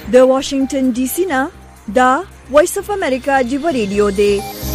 د واشنگټن ډي سي نه دا وایس اف امریکا دی ریډیو دی.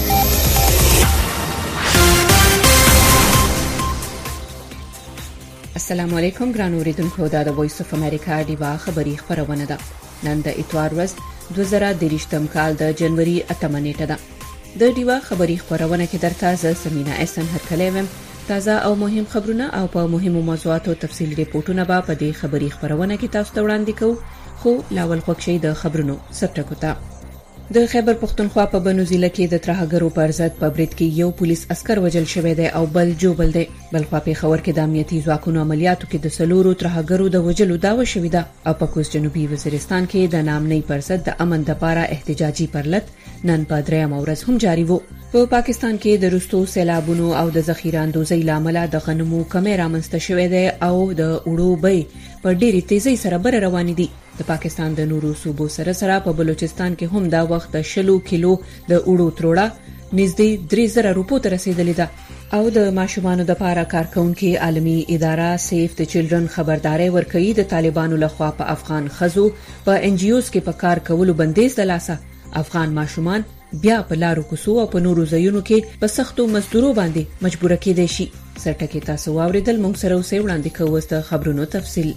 السلام علیکم ګران اوریدونکو، دا د وایس اف امریکا دی خبری خبرونه ده. نن د اتوار ورځ 2023م کال د جنوري 8 نیټه ده. د دیوا خبری خبرونه کې درته ز سمینا احسان هرکلیم تازه او مهم خبرونه او په مهمو موضوعاتو تفصیلی ریپورتونه به په دې خبری خبرونه کې تاسو ته وړاندې کوو. خو لاول خوښي د خبرونو سرټکو ته. د خیبر پختونخوا په بنو ضلع کې د ترهګرو پر ضد په برید کې یو پولیس عسكر وژل شوی دی او بل جوبل دی. بل خو په خبر کې د امنیتي ځواکونو عملیاتو کې د سلورو ترهګرو د وژلو داوا شوې ده او په کوز جنوبي وزیرستان کې د نامنۍ پر ضد د امن لپاره احتجاجي پرلط نن په درېم ورځ هم جاری وو. په پاکستان کې د روستو سیلابونو او د ذخیره اندوزۍ لامل د غنمو کمې رامنځته شوې ده او د اوړو بیې په ډېرې تیزۍ سره بر روان دي. د پاکستان د نورو صوبو سره په بلوچستان کې هم دا وخت د 10 کیلو د اوړو تروړه نږدې 3000 روپو ته رسیدلې ده او د ماشومانو د لپاره کارکونکو عالمي اداره سیف د چلډرن خبرداري ورکړي د طالبانو لخوا په افغان خزو په ان جی اوز کې په کار کولو بندیز د لاسه افغان ماشومان بیا په لارو کوڅو او په نورو ځایونو کې په سختو مزدورو باندې مجبور کېدي شي. سرټکي تاسو واوریدل، موږ سره اوسې وړاندې کوو د خبرونو تفصیل.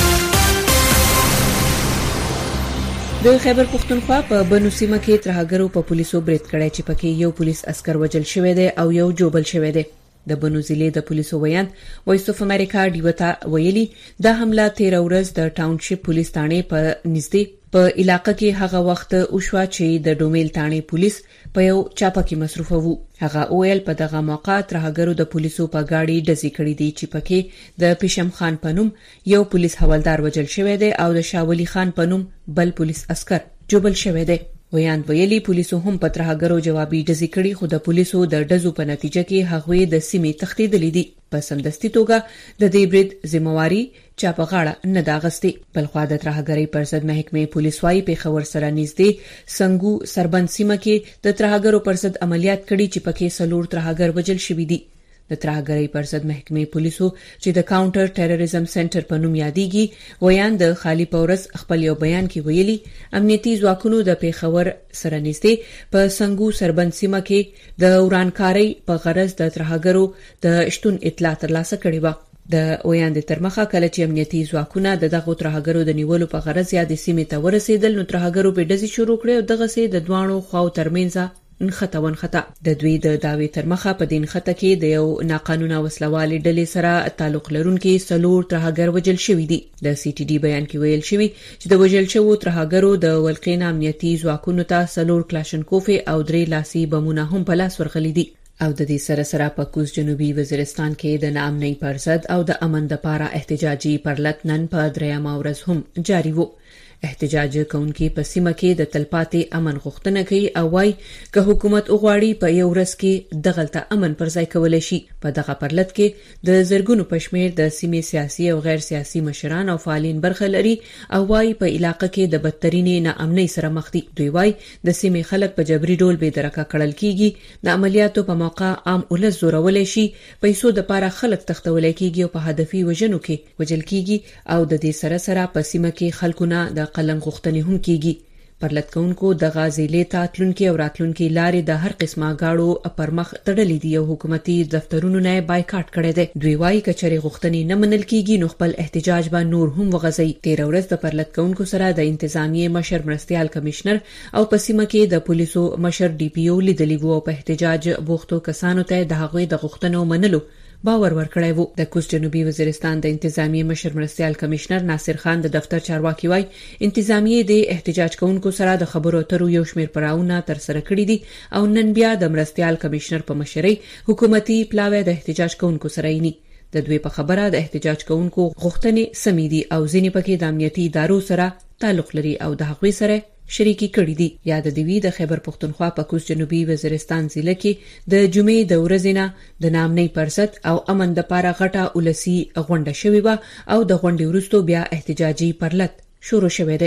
د خیبر پختونخوا په بنو سیمه کې ترهګرو په پولیسو برید کړی چې پکې یو پولیس عسكر وژل شوی دی او یو جوبل شوی دی. د بنو ضلع د پولیسو ویان وایس اف امریکا دیوتا ویلي دا حمله 13 ورځ د ټاونشپ پولیس ثانې په نږدې په علاقې کې هغه وخت اوشوا چې د ډومیل ثانې پولیس په یو چاپه کې مصروف وو. هغه اویل په دغه موقع ترهګرو د پولیسو په گاډي ډزې کړې دي چې پکې د پشم خان پنوم یو پولیس حوالدار وژل شوی دی او د شاولی خان پنوم بل پولیس عسكر جوبل شوی دی. ویان ویلي پولیسو هم په ترهګرو جوابي ډزې کړې خو د پولیسو د ډزو په نتیجه کې هغوی د سیمې تښتېدلې دي. په سمدستي توګه د دې برید ذمہواری چا په غاړه نه داغستې. بلخوا د ترهګرۍ پر ضد محکمې پولیس وايي په خبر سره نږدې سنگو سربند سیمه کې د ترهګرو پر ضد عملیات کړي چې پکې سلور ترهګر وژل شوي دي. د ترهګرۍ پر ضد محکمې پولیسو چې د کاونټر ټیرریزم سنټر په نوم یادېږي ویان د خالی پورس خپل یو بیان کې ویلي امنیتي ځواکونو د پیښور سره نږدې په سنگو سربند سیمه کې د ورانکارۍ په غرض د ترهګرو د شتون اطلاع ترلاسه کړې و. د ویان د ترمخه کله چې امنیتي ځواکونه دغه ترهګرو د نیولو په غرض یا د سیمې ته ورسېدل نو ترهګرو په ډزې شروع کړې او دغه سي د دوانو خواو ترمنځ نخته د دوی د داوی ترمخه په دین خطه کې د یو ناقانونه وسلوالي ډلې سره تعلق لرونکي سلور ترهګر وژل شوی دي. د سی ټي ډي بیان کې ویل شوی چې د وژل شوو ترهګرو د ولقین امنیتي ځواکونو ته سلور کلاشنکوف او 3 لاسي بمونه هم په لاس ورغلي دي او د دې سره په کوز جنوبي وزیرستان کې د نامنۍ پر ضد او د امن لپاره احتجاجي پرلط نن په درېم ورځ هم جاری وو. احتجاج کوونکي په سیمه کې د تلپاتې امن غوښتنه کوي او وايي که حکومت وغواړي په یو ورځ کې دغلته امن پر ځای کولای شي. په دغه پرلط کې د زرګونو پښمیر د سیمې سیاسي او غیر سیاسي مشران او فعالین برخه لري او وايي په علاقې کې د بدترینې ناامنۍ سره مخ دي. دوی وايي د سیمې خلک په جبري ډول بې درکه کړل کیږي، د عملیاتو په موقع عام ولس زورولای شي، پیسو د لپاره خلک تختولای کیږي او په هدفي وژنو کې وژل کیږي او د دې سره په سیمه کې خلکونه د قلم غوښتنې هم کیږي. پرلط کوونکو د غازیلې تاتلونکو او راتلونکو لارې د هر قسمه گاړو پر مخ تړلې دي او حکومتي دفترونو نه بایکاټ کړي دي. دوی وايي کچري غوښتنې نه منل کیږي نو خپل احتجاج به نور هم وغځي. 13 ورځ د پرلط کوونکو سره د انتظامیه مشر مرستيال کمشنر او په سیمه کې د پولیسو مشر ډي پی او لیدلی وو په احتجاج بوختو کسانو ته د هغوی د غوښتنو منلو باور ورکړی وو. د کوز جنوبي وزیرستان د انتظامیه مشر مرستيال کمشنر ناصر خان د دفتر چارواکي وای انتظامیه د احتجاج کوونکو سره د خبرو اترو یو شمېر پړاوونه تر سره کړی دي او نن بیا د مرستيال کمشنر په مشرۍ حکومتي پلاوی د احتجاج کوونکو سره یې د دوی په خبره د احتجاج کوونکو غوښتنې سمې دي او ځینې پکې د امنیتي ادارو سره تعلق لري او د هغوی سره شریکی کړی دي. یاد دی د خیبر پختونخوا په کوز جنوبي وزیرستان ضلع کې د جمعې د ورځې نه د نامنۍ پر ضد او امن لپاره غټه ولسی غونډه شوې و او د غونډې وروسته بیا احتجاجي پرلط شروع شوه دی.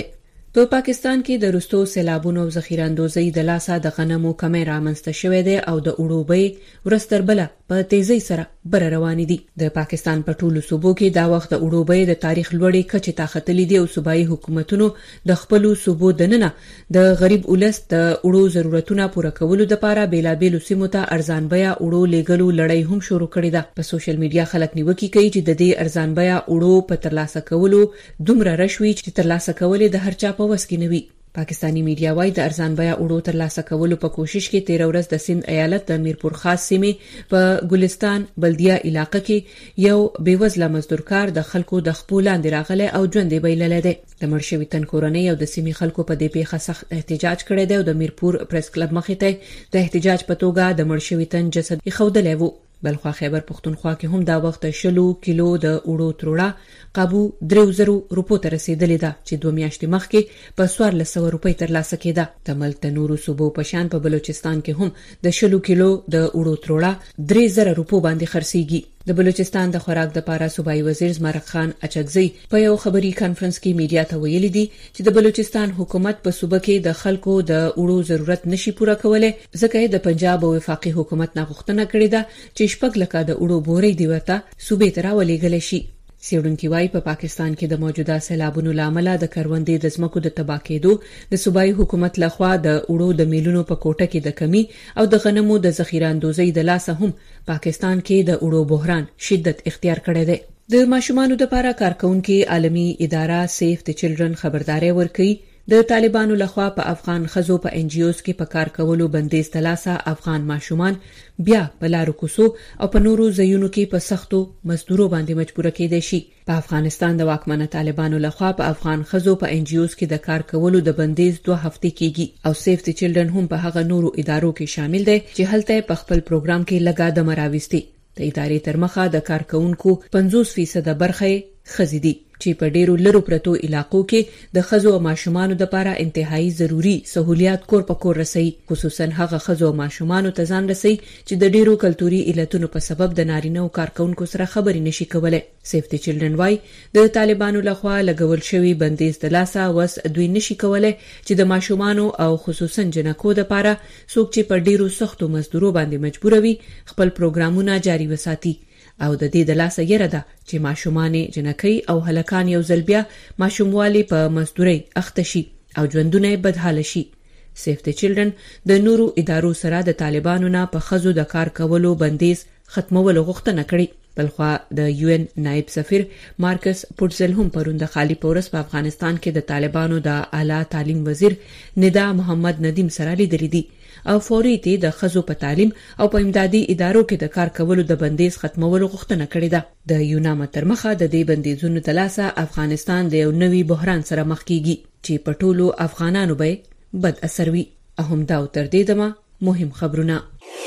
په پاکستان کې د رستو سیلابونو او ذخیره اندوزۍ د لاسه د غنمو کمی رامنځته شوې ده او د اوړوبۍ ورستربله په تیزی سره بر روان دي. د پاکستان په ټولو صوبو کې دا وخت د اوړوبۍ د تاریخ لوړې کچې ته ختلې دي او صوبایي حکومتونو د خپل صوبو دننه د غریب ولس د اوړو ضرورتونه پوره کولو لپاره بیلابېلو سیمو ته ارزان بیه اوړو لیږلو لړۍ هم شروع کړې ده. په سوشل میډیا خلک نیوکې کوي چې د دې ارزان بیه اوړو په ترلاسه کولو دومره رشوي چې ترلاسه کول د هر چا په وس کې نه وي. پاکستانی میډیا وايي د ارزان بیه اوړو ترلاسه کولو په کوشش کې 13 ورځ د سند ایالت د میرپور خاص سیمې په ګلستان بلدیه علاقې کې یو بیوزله مزدورکار د خلکو د خپل لاندې راغله او ژوندې بیلل دي. د مرشوي تن کورنۍ او د سیمې خلکو په دې پیښه سخت احتجاج کړی دی او د میرپور پریس کلب مخې ته د احتجاج په توګه د مرشوي تن جسد خودلې وو. بلخوا خیبر پختونخوا کې هم دا وخت 10 کیلو د اوړو تروړه قابو 3000 روپو ته رسیدلې ده چې 2 میاشتې مخکې په 1400 روپۍ ترلاسه کېده. د ملک د نورو صوبو په شان په بلوچستان کې هم د 10 کیلو د اوړو تروړه 3000 روپو باندې خرڅيږي. د بلوچستان د خوراک د پاره صوبایي وزیر زمرق خان اچکزی په یو خبري کانفرنس کې میډیا ته ویلي دي چې د بلوچستان حکومت په صوبه کې د خلکو د اوړو ضرورت نشي پوره کولای ځکه د پنجاب او وفاقي حکومت نه غوښتنه کړې ده چې شپږ لکه د اوړو بوري دی ورته صوبې ته راولېږل شي. سیړونکي وايي په پاکستان کې د موجوده سیلابونو لامل د کروندې د ځمکو د تباہ کېدو د صوبایي حکومت لخوا د اوړو د میلونو په کوټه کې د کمی او د غنمو د ذخیره اندوزۍ د لاسه هم پاکستان کې د اوړو بحران شدت اختیار کړی دی. د ماشومانو لپاره کارکونکو عالمي اداره سیف د چلډرن خبرداري ورکړي د طالبانو لخوا په افغان خزو په ان جی اوز کې په کار کولو بندیز تلاسه افغان ماشومان بیا په لارو کوسو او په نورو ځایونو کې په سختو مزدورو باندې مجبور کېدای شي. په افغانستان د واکمنه طالبانو لخوا په افغان خزو په ان جی اوز کې د کار کولو د بندیز 2 هفتې کېږي او سیف د چلډرن هم په هغه نورو ادارو کې شامل دی چې هلته په خپل پروګرام کې لګا د مراوستي. د ادارې ترمخه د کارکونکو 50% برخه خزيدي چې په ډیرو لرو پرتو علاقو کې د خزو او ماشومانو لپاره انتهایی ضروری سہولیات کور په کور رسي، خصوصا هغه خزو او ماشومانو ته ځان رسي چې د ډیرو کلتوري علتونو په سبب د نارینه او کارکونکو سره خبرې نشي کولای. سیف د چلډرن وای د طالبانو لخوا لګول شوی بندیز د لاسه وس دوی نشي کولای چې د ماشومانو او خصوصا جنکو لپاره څوک چې په ډیرو سختو مزدورو باندې مجبور وي خپل پروګرامونه جاری وساتي او د دې د لاسه یره ده چې ماشومان جنکی او هلکان یو ځل بیا ماشوموالي په مزدوري اخته شي او ژوندونه بدحال شي. سیف د چلډرن د نورو ادارو سره د طالبانو نه په خزو د کار کولو بندیز ختمولو غوښتنه کړې. بلخوا د یو ان نائب سفیر مارکس پورزل هم پروند خالی پورس په افغانستان کې د طالبانو د اعلی تعلیم وزیر ندا محمد ندیم سره لیدلې دي او فوري ته د خزو په تعلیم او په امدادي ادارو کې د کار کولو د بندیز ختمولو غوښتنه کړې ده. د یونام ترمخه د دې بندیزونو د لاسه افغانستان د یو نوي بحران سره مخ کیږي چې په ټولو افغانانو به بد اثر وي. اهم دا تر دې دمه مهم خبرونه.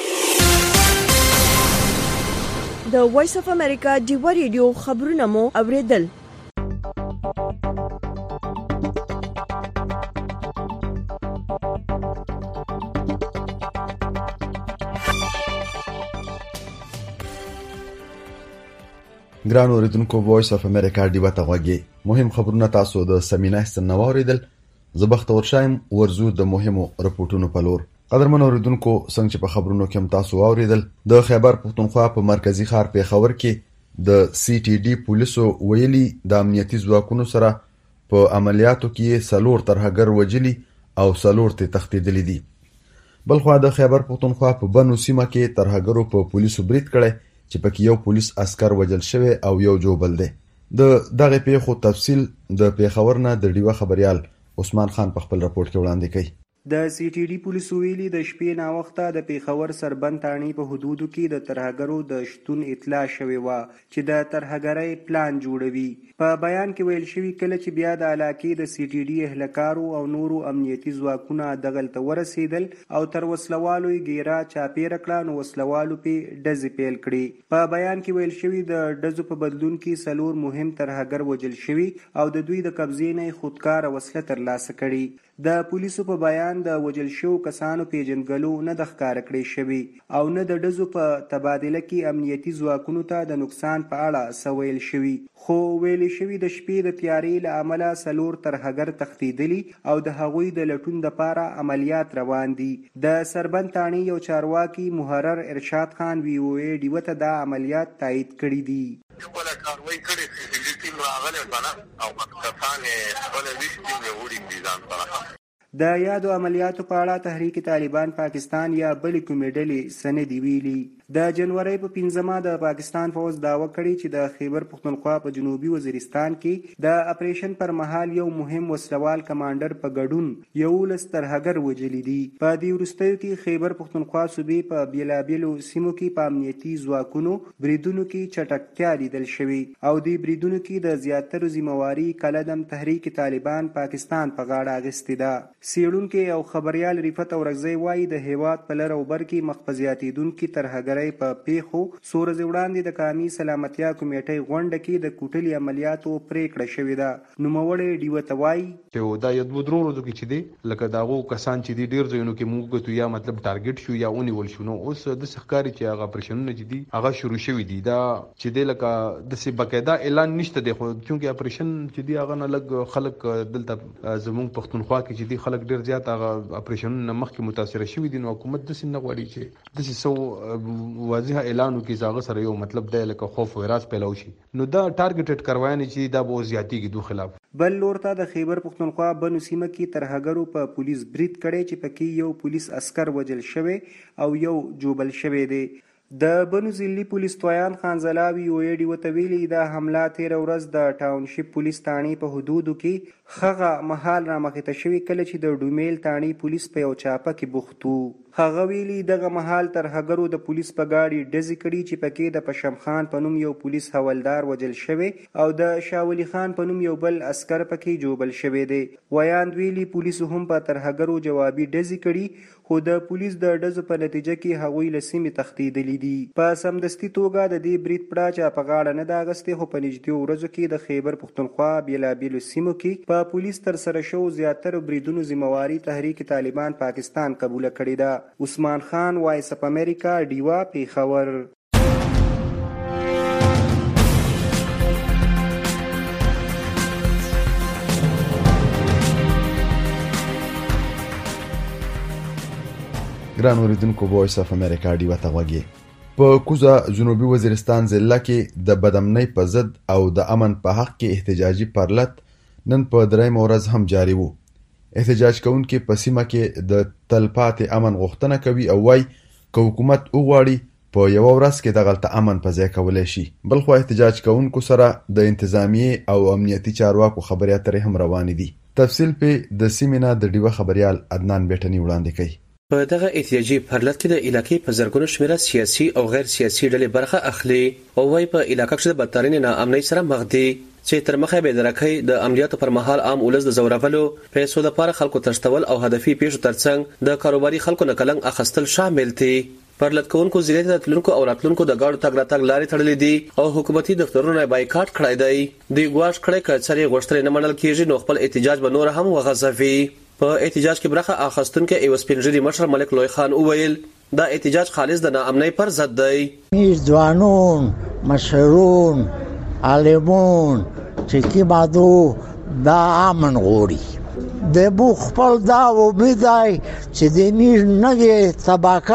د وایس اف امریکا ډیو ریډیو خبرونه مو اوریدل. ګران اوریدونکو وایس اف امریکا ډیو ته غوږی مهم خبرونه تاسو د سمینه استنو اوریدل. زبخت ورشایم ورزو د مهمو رپورټونو په لور. قدرمن اوریدونکو څنګه چې په خبرونو کې هم تاسو اوریدل د خیبر پختونخوا په مرکزی ښار پیښور کې د سی ټي ډي پولیسو ویلي د امنیتي ځواکونو سره په عملیاتو کې سلور ترهګر وجلی او سلور ته تختیدلې دي. بلخوا د خیبر پختونخوا په بنو سیمه کې ترهګرو په پولیسو برید کړي چې پکې یو پولیس عسكر وجل شوی او یو جوبل دی. د دغه پیښو تفصیل د پیښور نه د ډیوه خبريال عثمان خان په خپل راپورټ کې وړاندې کړي. د سی ټي ډي پولیسو ویلي د شپې نا وخته د پیښور سربند تاڼي په حدودو کې د ترهګرو د شتون اطلاع شوې و چې د ترهګرۍ پلان جوړوي. په بیان کې ویل شوی کله چې بیا د علاقې د سی ټي ډي اهلکارو او نورو امنیتي ځواکونه دغلته ورسېدل او تر وسلوالو یې ګیرا چاپیره کړه نو وسلوالو په ډزې پیل کړي. په بیان کې ویل شوی د ډزو په بدلون کې سلور مهم ترهګر وجل شوی او د دوی د قبضې نه خودکار وسله ترلاسه کړي. د پولیسو په بیان د وژل شوو کسانو پیژنګلو نه د ښکاره کړی شوي او نه د ډزو په تبادله کې امنیتي ځواکونو ته د نقصان په اړه څه ویل شوي، خو ویل شوي د شپې د تیارې له امله 4 ترهګر تښتېدلي او د هغوی د لټون دپاره عملیات روان دي. د سربند تاڼې یو چارواکي محرر ارشاد خان VOA ډیوه ته دا عملیات تایید کړي دي. خپل کاروایی کړې چې ټیم راغلی کنه او کسان خپل ویشتي وړي دي ځان سره. د یادو عملیاتو په اړه تحریک طالبان پاکستان یا بلې کومې ډلې څه نه دي ویلي. د جنورۍ په 15 د پاکستان فوج دعوه کړې چې د خیبر پختونخوا په جنوبي وزیرستان کې د اپریشن پر مهال یو مهم وسلوال کمانډر په ګډون 11 ترهګر وژلي دي. په دې وروستیو کې خیبر پختونخوا صوبې په بیلابیلو سیمو کې په امنیتي ځواکونو بریدونو کې چټکتیا لیدل شوې او دې بریدونو کې د زیاترو ذمہواري کلدم تحریک طالبان پاکستان په غاړه اخیستې ده. څېړونکي او خبریال رفت اورغزی وایي د هیواد په لر او بر کې مخ په زیاتېدونکي ترهګرۍ په پیښو څو ورځې وړاندې د قومي سلامتیا کمیټۍ غونډه کې د کوټلي عملیاتو پریکړه شوې ده. نوموړی ډیوه ته وایي چې دا یو دوه ورځو کې چې دی لکه داغو کسان چې دي ډیر ځایونو کې موږ ته یا مطلب ټارګټ شو یا ونیول شو، نو اوس د ښکاری چې هغه اپریشنونه چې دي هغه شروع شوي دي. دا چې دی لکه د سی باقاعده اعلان نشته دی، خو چونکه اپریشن چې دی هغه نه لګ خلک دلته زموږ پښتونخوا کې چې دی خلک ډیر زیات هغه اپریشنونه مخکې متاثر شوي دي، نو حکومت د سین غواړي چې د سو واضح اعلان وکړي زاغه سره یو مطلب دی لکه خوف و هراس پیلاو شي، نو دا ټارګټډ کاروایي چې دا به زیاتیږي دوه خلاف. بل لور ته د خیبر پختونخوا بنو سیمه کې ترهګرو په پولیس برید کړی چې پکې یو پولیس عسکر وژل شوی او یو جوبل شوی دی. د بنو ضلعي پولیس تویان خان زلاوي VOA ډیوه ته ویلي دا حمله 13 ورځ د ټاونشپ پولیس تاڼې په حدودو کې هغه مهال رامخته شوې کله چې د ډومیل تاڼې پولیس په یو چاپه کې بوخت وو. هغه ویلي دغه مهال ترهګرو د پولیس په ګاډي ډزې کړي چې پکې د پشم خان په نوم یو پولیس حوالدار وژل شوی او د شاولی خان په نوم یو بل عسکر پکې جوبل شوی دی. ویاند ویلي پولیسو هم په ترهګرو جوابي ډزې کړي، خو د پولیس د ډزو په نتیجه کې هغوی له سیمې تښتېدلي دي. په سمدستي توګه د دې برید پړه چا په غاړه نه ده اخیستې، خو په نږدې ورځو کې د خیبر پختونخوا بیلابیلو سیمو کې په پولیس ترسره شوو زیاترو بریدونو ذمہواري تحریک طالبان پاکستان قبوله کړې ده. عثمان خان، وایس اف امریکا، ډیوا، پیښور. ګران اوریدونکو، وایس اف امریکا ډیوا ته غوږی. په کوزه جنوبي وزیرستان ضلع کې د بدامنۍ په ضد او د امن په حق کې احتجاجي پرلط نن په 3 ورځ هم جاری وو. احتجاج کوونکي په سیمه کې د تلپاتې امن غوښتنه کوي او وايي که حکومت وغواړي په یو ورځ کې دغلته امن په ځای کولی شي. بلخو احتجاج کوونکو سره د انتظامیې او امنیتي چارواکو خبرې اترې هم روانې دي. تفصیل په د سیمې نه د ډیوه خبریال عدنان بیټني وړاندې کوي. په دغه احتجاجي پرلط کې د علاقې په زرګونو شمیره سیاسي او غیر سیاسي ډلې برخه اخلي او وايي په علاقې کې د بدترین ناامنۍ سره مخ دي چې تر مخه به درکې د عملیاتو پر مهال عام ولز د زورولو پیسو لپاره خلکو تشتول او هدفي پیښو ترڅنګ د کاروباري خلکو نکلنګ اخستل شامل دي. پرلط کوونکو ضلع ته تلونکو او راتلونکو د گاډو تګ راتګ لارې تړلې دي او حکومتي دفترونه بایکاټ کړای دی. د ګواښ کړي کچري غوښتنې نه منل کیږي، نو خپل احتجاج به نور هم وغځوي. په احتجاج کې برخه اخیستونکو ایو سپینجری مشر ملک لوی خان وویل دا احتجاج خالص د ناامنۍ پر ضد دی. ځوانون، مشرون، عالمون چې کی بادو دا امن غوړي د بو خپل دا وبدای چې د نږدې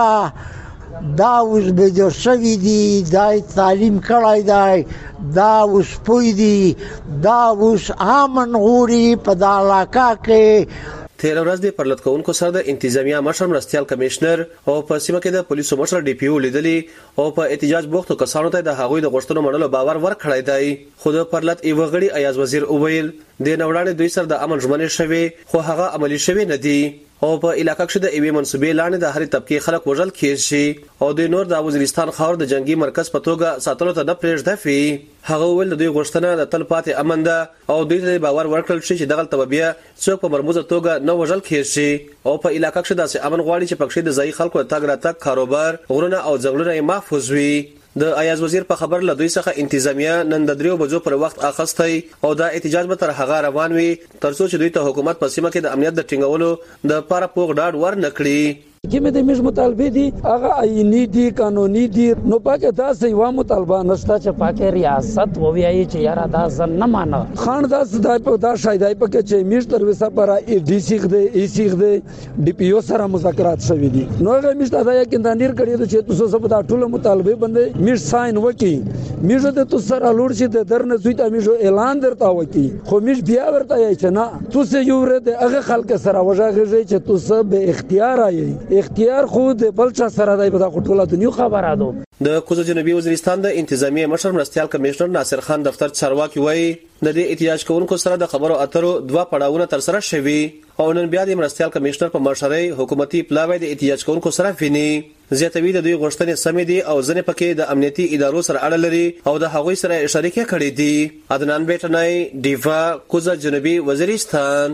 طبقه دا اوس به جوړ شوی دی، دا تعلیم کړای دی، دا اوس پوی دی، دا اوس امن غوړي په دا علاقه کې. 13 ورځ د پرلط کوونکو سره د انتظامیه مشر مرستيال کمشنر او په سیمه کې د پولیسو مشر ډي پی او لیدلی او په احتجاج بوختو کسانو ته د هغوی د غوښتنو منلو باور ورکړی دی. خو د پرلط ایو غړي ایاز وزیر اوویل د نوړانې دوی سره د امن ژمنې شوي خو هغه عملی شوي نه دي او په علاقې کې د ایوي منسوبې لاندې د هرې طبقه خلک وژل کیږي او د نور د وزیرستان خاور د جنگي مرکز په توګه ساتلو ته نه پرېږدي. هغه ول د دوی غوښتنه د تل پاتې امن ده او دوی ته باور ورکړل شي چې دغه تبعیه څوک په مرموزه توګه نه وژل کیږي او په علاقې کې د امن غواړي چې پکې د ځای خلکو تګ راتګ کاروبار غرونه او ځنګلونه محفوظ وي. د ایاز وزیر په خبر له دوی څخه انتظامیه نن د 3 بجو پر وخت اخستای او دا احتجاج به تر هغه روان وي ترڅو چې دوی ته حکومت په سیمه کې د امنیت د ټینګولو د لپاره پوغ ډاډ ورنکړي. کې د مش مطالبه دي هغه آئینی دي قانوني دي نو پاکه دا سیوا مطالبه نشته چې پاکه ریاست وویایي چې یاره دا ځن نه مانه خان دا صدای په دا شایدای په کې چې مش تر وسه پر ډي سی خده ای سی خده ډي پی او سره مذاکرات شوې دي نو هغه مش دا یا کې دانیر کړی چې تاسو سب دا ټول مطالبه باندې مش ساين وکي مش ته تاسو سره لوړ شي د درنه سوی ته مش اعلان درتا وکي خو مش بیا ورته یې چې نه تاسو یو ورته هغه خلک سره وژاغږي چې تاسو به اختیار آئے اختیار خود بلچا سره دای په ټوله دنیا خبره ده. د کوزه جنوبي وزیرستان د انتظامی مشر مرستيال کمشنر ناصر خان دفتر چارواکي وایي د دې احتجاج کوونکو سره د خبرو اترو 2 پړاوونه تر سره شوي او نن بیا د مرستيال کمشنر په مشرۍ حکومتي پلاوی د احتجاج کوونکو سره ویني زیاتوي د دوی غوښتنې سمې دي او ځنې پکې د امنیتي ادارو سره اړه لري او د هغوی سره شریک کړي دي. عدنان بیٹنای دیوا کوزه جنوبي وزیرستان.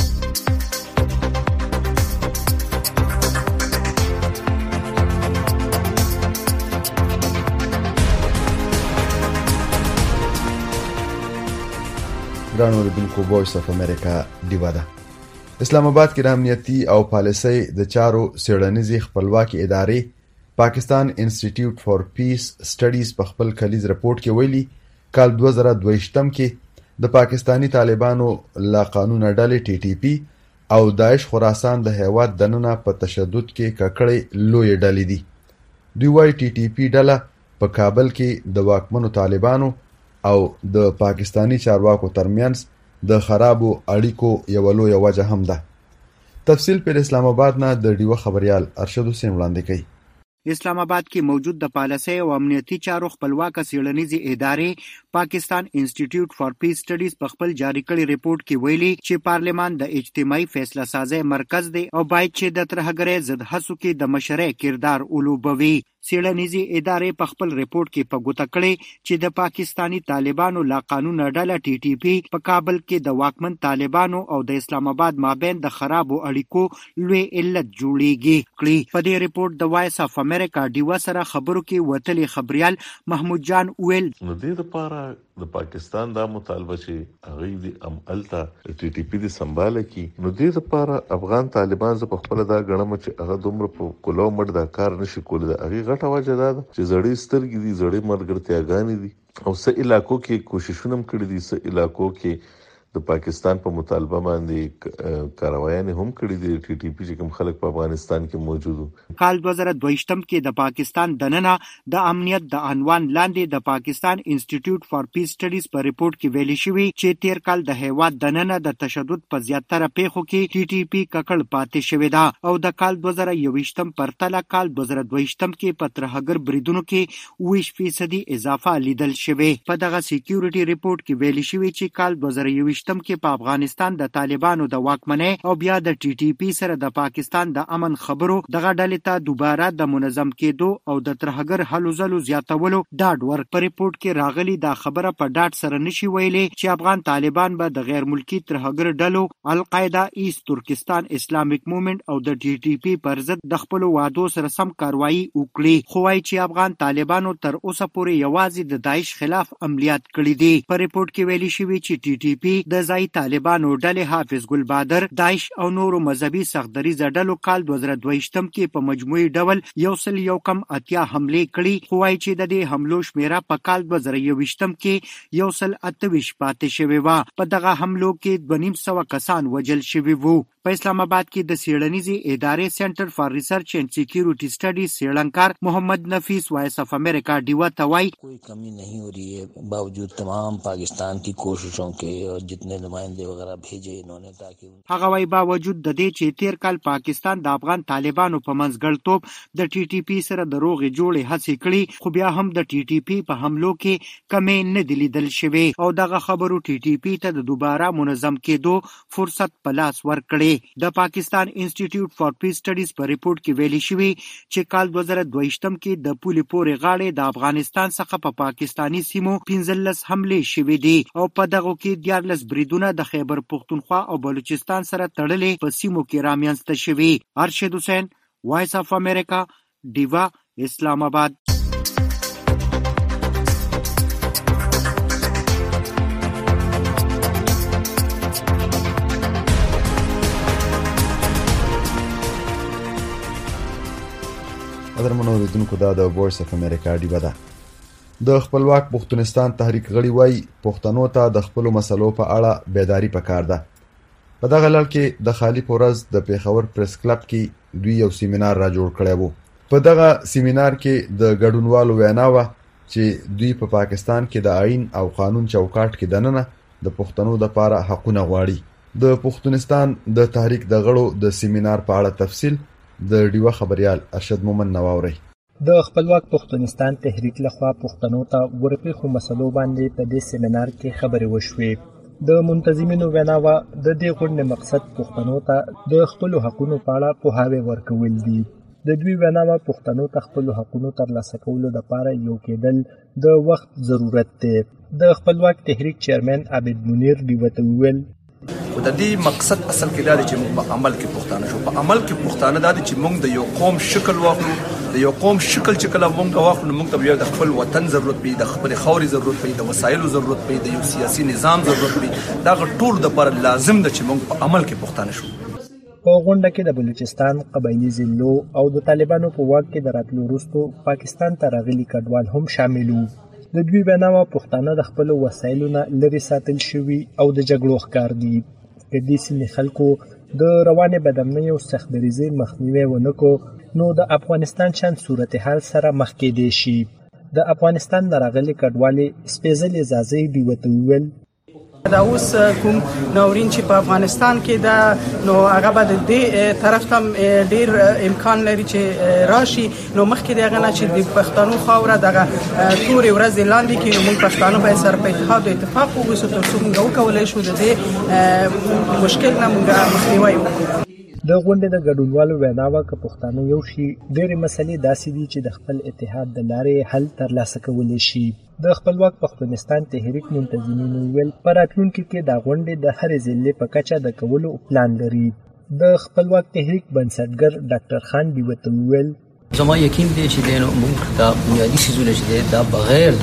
ګران اوریدونکو وایس اف امریکا دیوا ده. اسلام آباد کې د امنیتي او پالیسۍ د چارو څېړنیزې خپلواکي ادارې پاکستان انسټیټیوټ فار پیس سټډیز په خپل کلیز رپورټ کې ویلي کال 2022 کې د پاکستانی طالبانو لا قانون ډلې ټي ټي پی او داعش خراسان د هیواد دننه په تشدد کې ککړې لوی ډلې دي. دوی وايي ټي ټي پی ډله په کابل کې د واکمنو طالبانو او د پاکستانی چارواکو ترمنځ د خرابو اړیکو یو لوی وجه هم ده. تفصیل پر اسلام آباد نه د ډیو خبريال ارشد حسین وړاندې کوي. اسلام آباد کې موجود د پالیسۍ او امنیتي چارو خپلواکه څېړنیزې ادارې پاکستان انسټیټیوټ فار پیس سټډیز په خپل جاری کړي ریپورت کې ویلي چې پارلیمان د اجتماعي فیصله سازۍ مرکز دی او باید چې د ترهګرۍ ضد هڅو کې د مشرۍ کردار ولوبوي. څېړنیزې ادارې په خپل ریپورت کې په ګوته کړي چې د پاکستانی طالبانو لا قانون ډله ټي ټي پی په کابل کې د واکمن طالبانو او د اسلام آباد مابین د خرابو اړیکو لوی علت جوړیږي. په دې ریپورت د وایس اف امریکا ډیوا سره خبرو کې وتلي خبريال محمود جان ویل نو دې لپاره د پاکستان دا مطالبه چې هغه د عملتا ټي ټي پی د سمباله کی نو دې لپاره افغان طالبان ز په خپل دا غنم چې هغه دومره په کولو مړ دا کار نشي کولای. هغه غټه وجه ده چې زړې سترګې دي زړې مرګرتیاګانې دي او څه علاقو کې کوششونه کړي دي څه علاقو کې د پاکستان په مطالبه باندې کاروایانه هم کړي دي ټي ټي پی چې کوم خلک په افغانستان کې موجود. کال 2022 کې د پاکستان دننه د امنیت د عنوان لاندې د پاکستان انسټیټیوټ فار پیس سټډیز په ریپورت کې ویلي شوی چې تیر کال د هیواد دننه د تشدد په زیاتره پیښو کې ټي ټي پی ککړ پاتې شوی دا او د کال 2021 پرتله کال 2022 کې په ترهګر بریدونو کې 20% اضافه لیدل شوی. په دغه سکیورټي ریپورت کې ویلي شوی چې کال 2021 کې په افغانستان د طالبانو د واکمنۍ او بیا د ټي ټي پی سره د پاکستان د امن خبرو دغه ډلې ته دوباره د منظم کېدو او د ترهګر هلو ځلو زیاتولو ډاډ ورک. په ریپورت کې راغلي دا خبره په ډاډ سره نشي ویلي چې افغان طالبان به د غیر ملکی ترهګر ډلو القاعده ایست ترکستان اسلامیک موومېنټ او د ټي ټي پی پر ضد د خپل وعدو سره سم کاروایی وکړي. خو وايي چې افغان طالبانو تر اوسه پورې یوازې د داعش خلاف عملیات کړي دي. په ریپورت کې ویلي شوی چې ټي ټي پی د ځای طالبانو ډلې حافظ ګل بادر داعش او نورو مذهبي سختدریزه ډلو کال 2022 کې په مجموعي ډول 180 حمله کړي. خو وايي چې د دې حملو شمیره په کال 2021 کې 128 پاتې شوی و. په دغه حملو کې 250 کسان وژل شوي وو. په اسلام آباد کې د څېړنیزې ادارې سنټر فار ریسرچ اینڈ سیکیورٹی سٹڈیز څېړنکار محمد نفیس وایس اف امریکا ډیوا ته وایي کوئی کمی نہیں ہو رہی ہے باوجود تمام پاکستان کی کوششوں کے اور جتنے نمائندے وغیرہ بھیجے انہوں نے تاکہ هغه وايي باوجود د دې چې تیر کال پاکستان د افغان طالبانو په منځګړتوب د ټي ټي پی سره د روغې جوړې هڅې کړې خو بیا هم د ټي ټي پی په حملو کې کمې نه دي لیدل شوې او دغه خبرو ټي ټي پی ته د دوباره منظم کېدو فرصت په لاس ورکړي. د پاکستان انسټیټیوټ فار پیس سټډیز په ریپورت کې ویلي شوی چې کال 2022 کې د پولې پورې غاړې د افغانستان څخه په پاکستانی سیمو 15 حملې شوې دي او په دغه کې 14 بریدونه د خیبر پختونخوا او بلوچستان سره تړلې په سیمو کې رامنځته شوي. ارشد حسین وایس اف امریکا ډیوا اسلام آباد. اوریدونکو دا د وایس اف امریکا ډیوه ده. د خپلواک پښتونستان تحریک غړي وایي پښتنو ته د خپلو مسلو په اړه بیداری پکار ده. په دغه لړ کې د خالی پورز د پیښور پریس کلب کې دوی یو سیمینار را جوړ کړی وو. په دغه سیمینار کې د ګډونوالو وینا وه چې دوی په پاکستان کې د آئین او قانون چوکاټ کې دننه د پښتنو لپاره حقونه غواړي. د پښتونستان د تحریک د غړو د سیمینار په اړه تفصیل د ډیوه خبريال ارشد مومن نواوري. د خپلواک پښتونستان تحریک لخوا پښتنو ته ورپېښو مسلو باندې په دې سیمینار کې خبرې وشوې. د منتظمینو وینا وه د دې غونډې مقصد پښتنو ته د خپلو حقونو په اړه پوهاوی ورکول دي. د دوی وینا وه پښتنو ته خپلو حقونو ترلاسه کولو لپاره یو کېدل د وخت ضرورت دی. د خپلواک تحریک چیرمن عابد منیر ډیوه ته وویل خو د دې مقصد اصل کې دا دی چې موږ په عمل کې پښتانه شو. په عمل کې پښتانه دا دی چې موږ د یو قوم شکل واخلو. د یو قوم شکل چې کله موږ واخلو موږ ته بیا د خپل وطن ضرورت وي، د خپل خاورې ضرورت وي، د وسایلو ضرورت وي، د یو سیاسي نظام ضرورت وي. دا ټول د پر لازم ده چې موږ په عمل کې پښتانه شو. په غونډه کې د بلوچستان قبایلی ضلعو او د طالبانو په واک کې د راتلو وروسته پاکستان ته راغلي کډوال هم شامل وو. د دوی وینا وه پښتانه د خپلو وسایلو نه لرې ساتل شوي او د جګړو ښکار دي. که دې سیمې خلکو د روانې بدامنۍ او سختدریزۍ مخنیوی ونه کړو نو د افغانستان شان صورتحال سره مخ کېدی شي. د افغانستان نه راغلي کډوالې سپېڅلې زازۍ ډیوه ته وویل دا اوس کوم ناورین چې په افغانستان کې دا نو هغه به د دې طرف ته ډیر امکان لري چې راشي. نو مخکې دغه نه چې د پښتنو خاوره دغه تورې ورځې لاندې کې موږ پښتانه به سره په اتحاد او اتفاق وګورو تر څو موږ وکولای شو د دې مشکل نه موږ مخنیوی وکړو. د غونډې د ګډونوالو وینا وه که پښتانه یو شي ډېرې مسلې داسې دي چې د خپل اتحاد د لارې حل ترلاسه کولی شي. د خپلواک پښتونستان تحریک منتظمینو ویل په راتلونکي کې دا غونډې د هرې ضلعې په کچه د کولو پلان لري. د خپلواک تحریک بنسټګر ډاکټر خان ډیوه ته وویل زما یقین دی چې موږ دا بنیادي څیزونه چې دا بغیر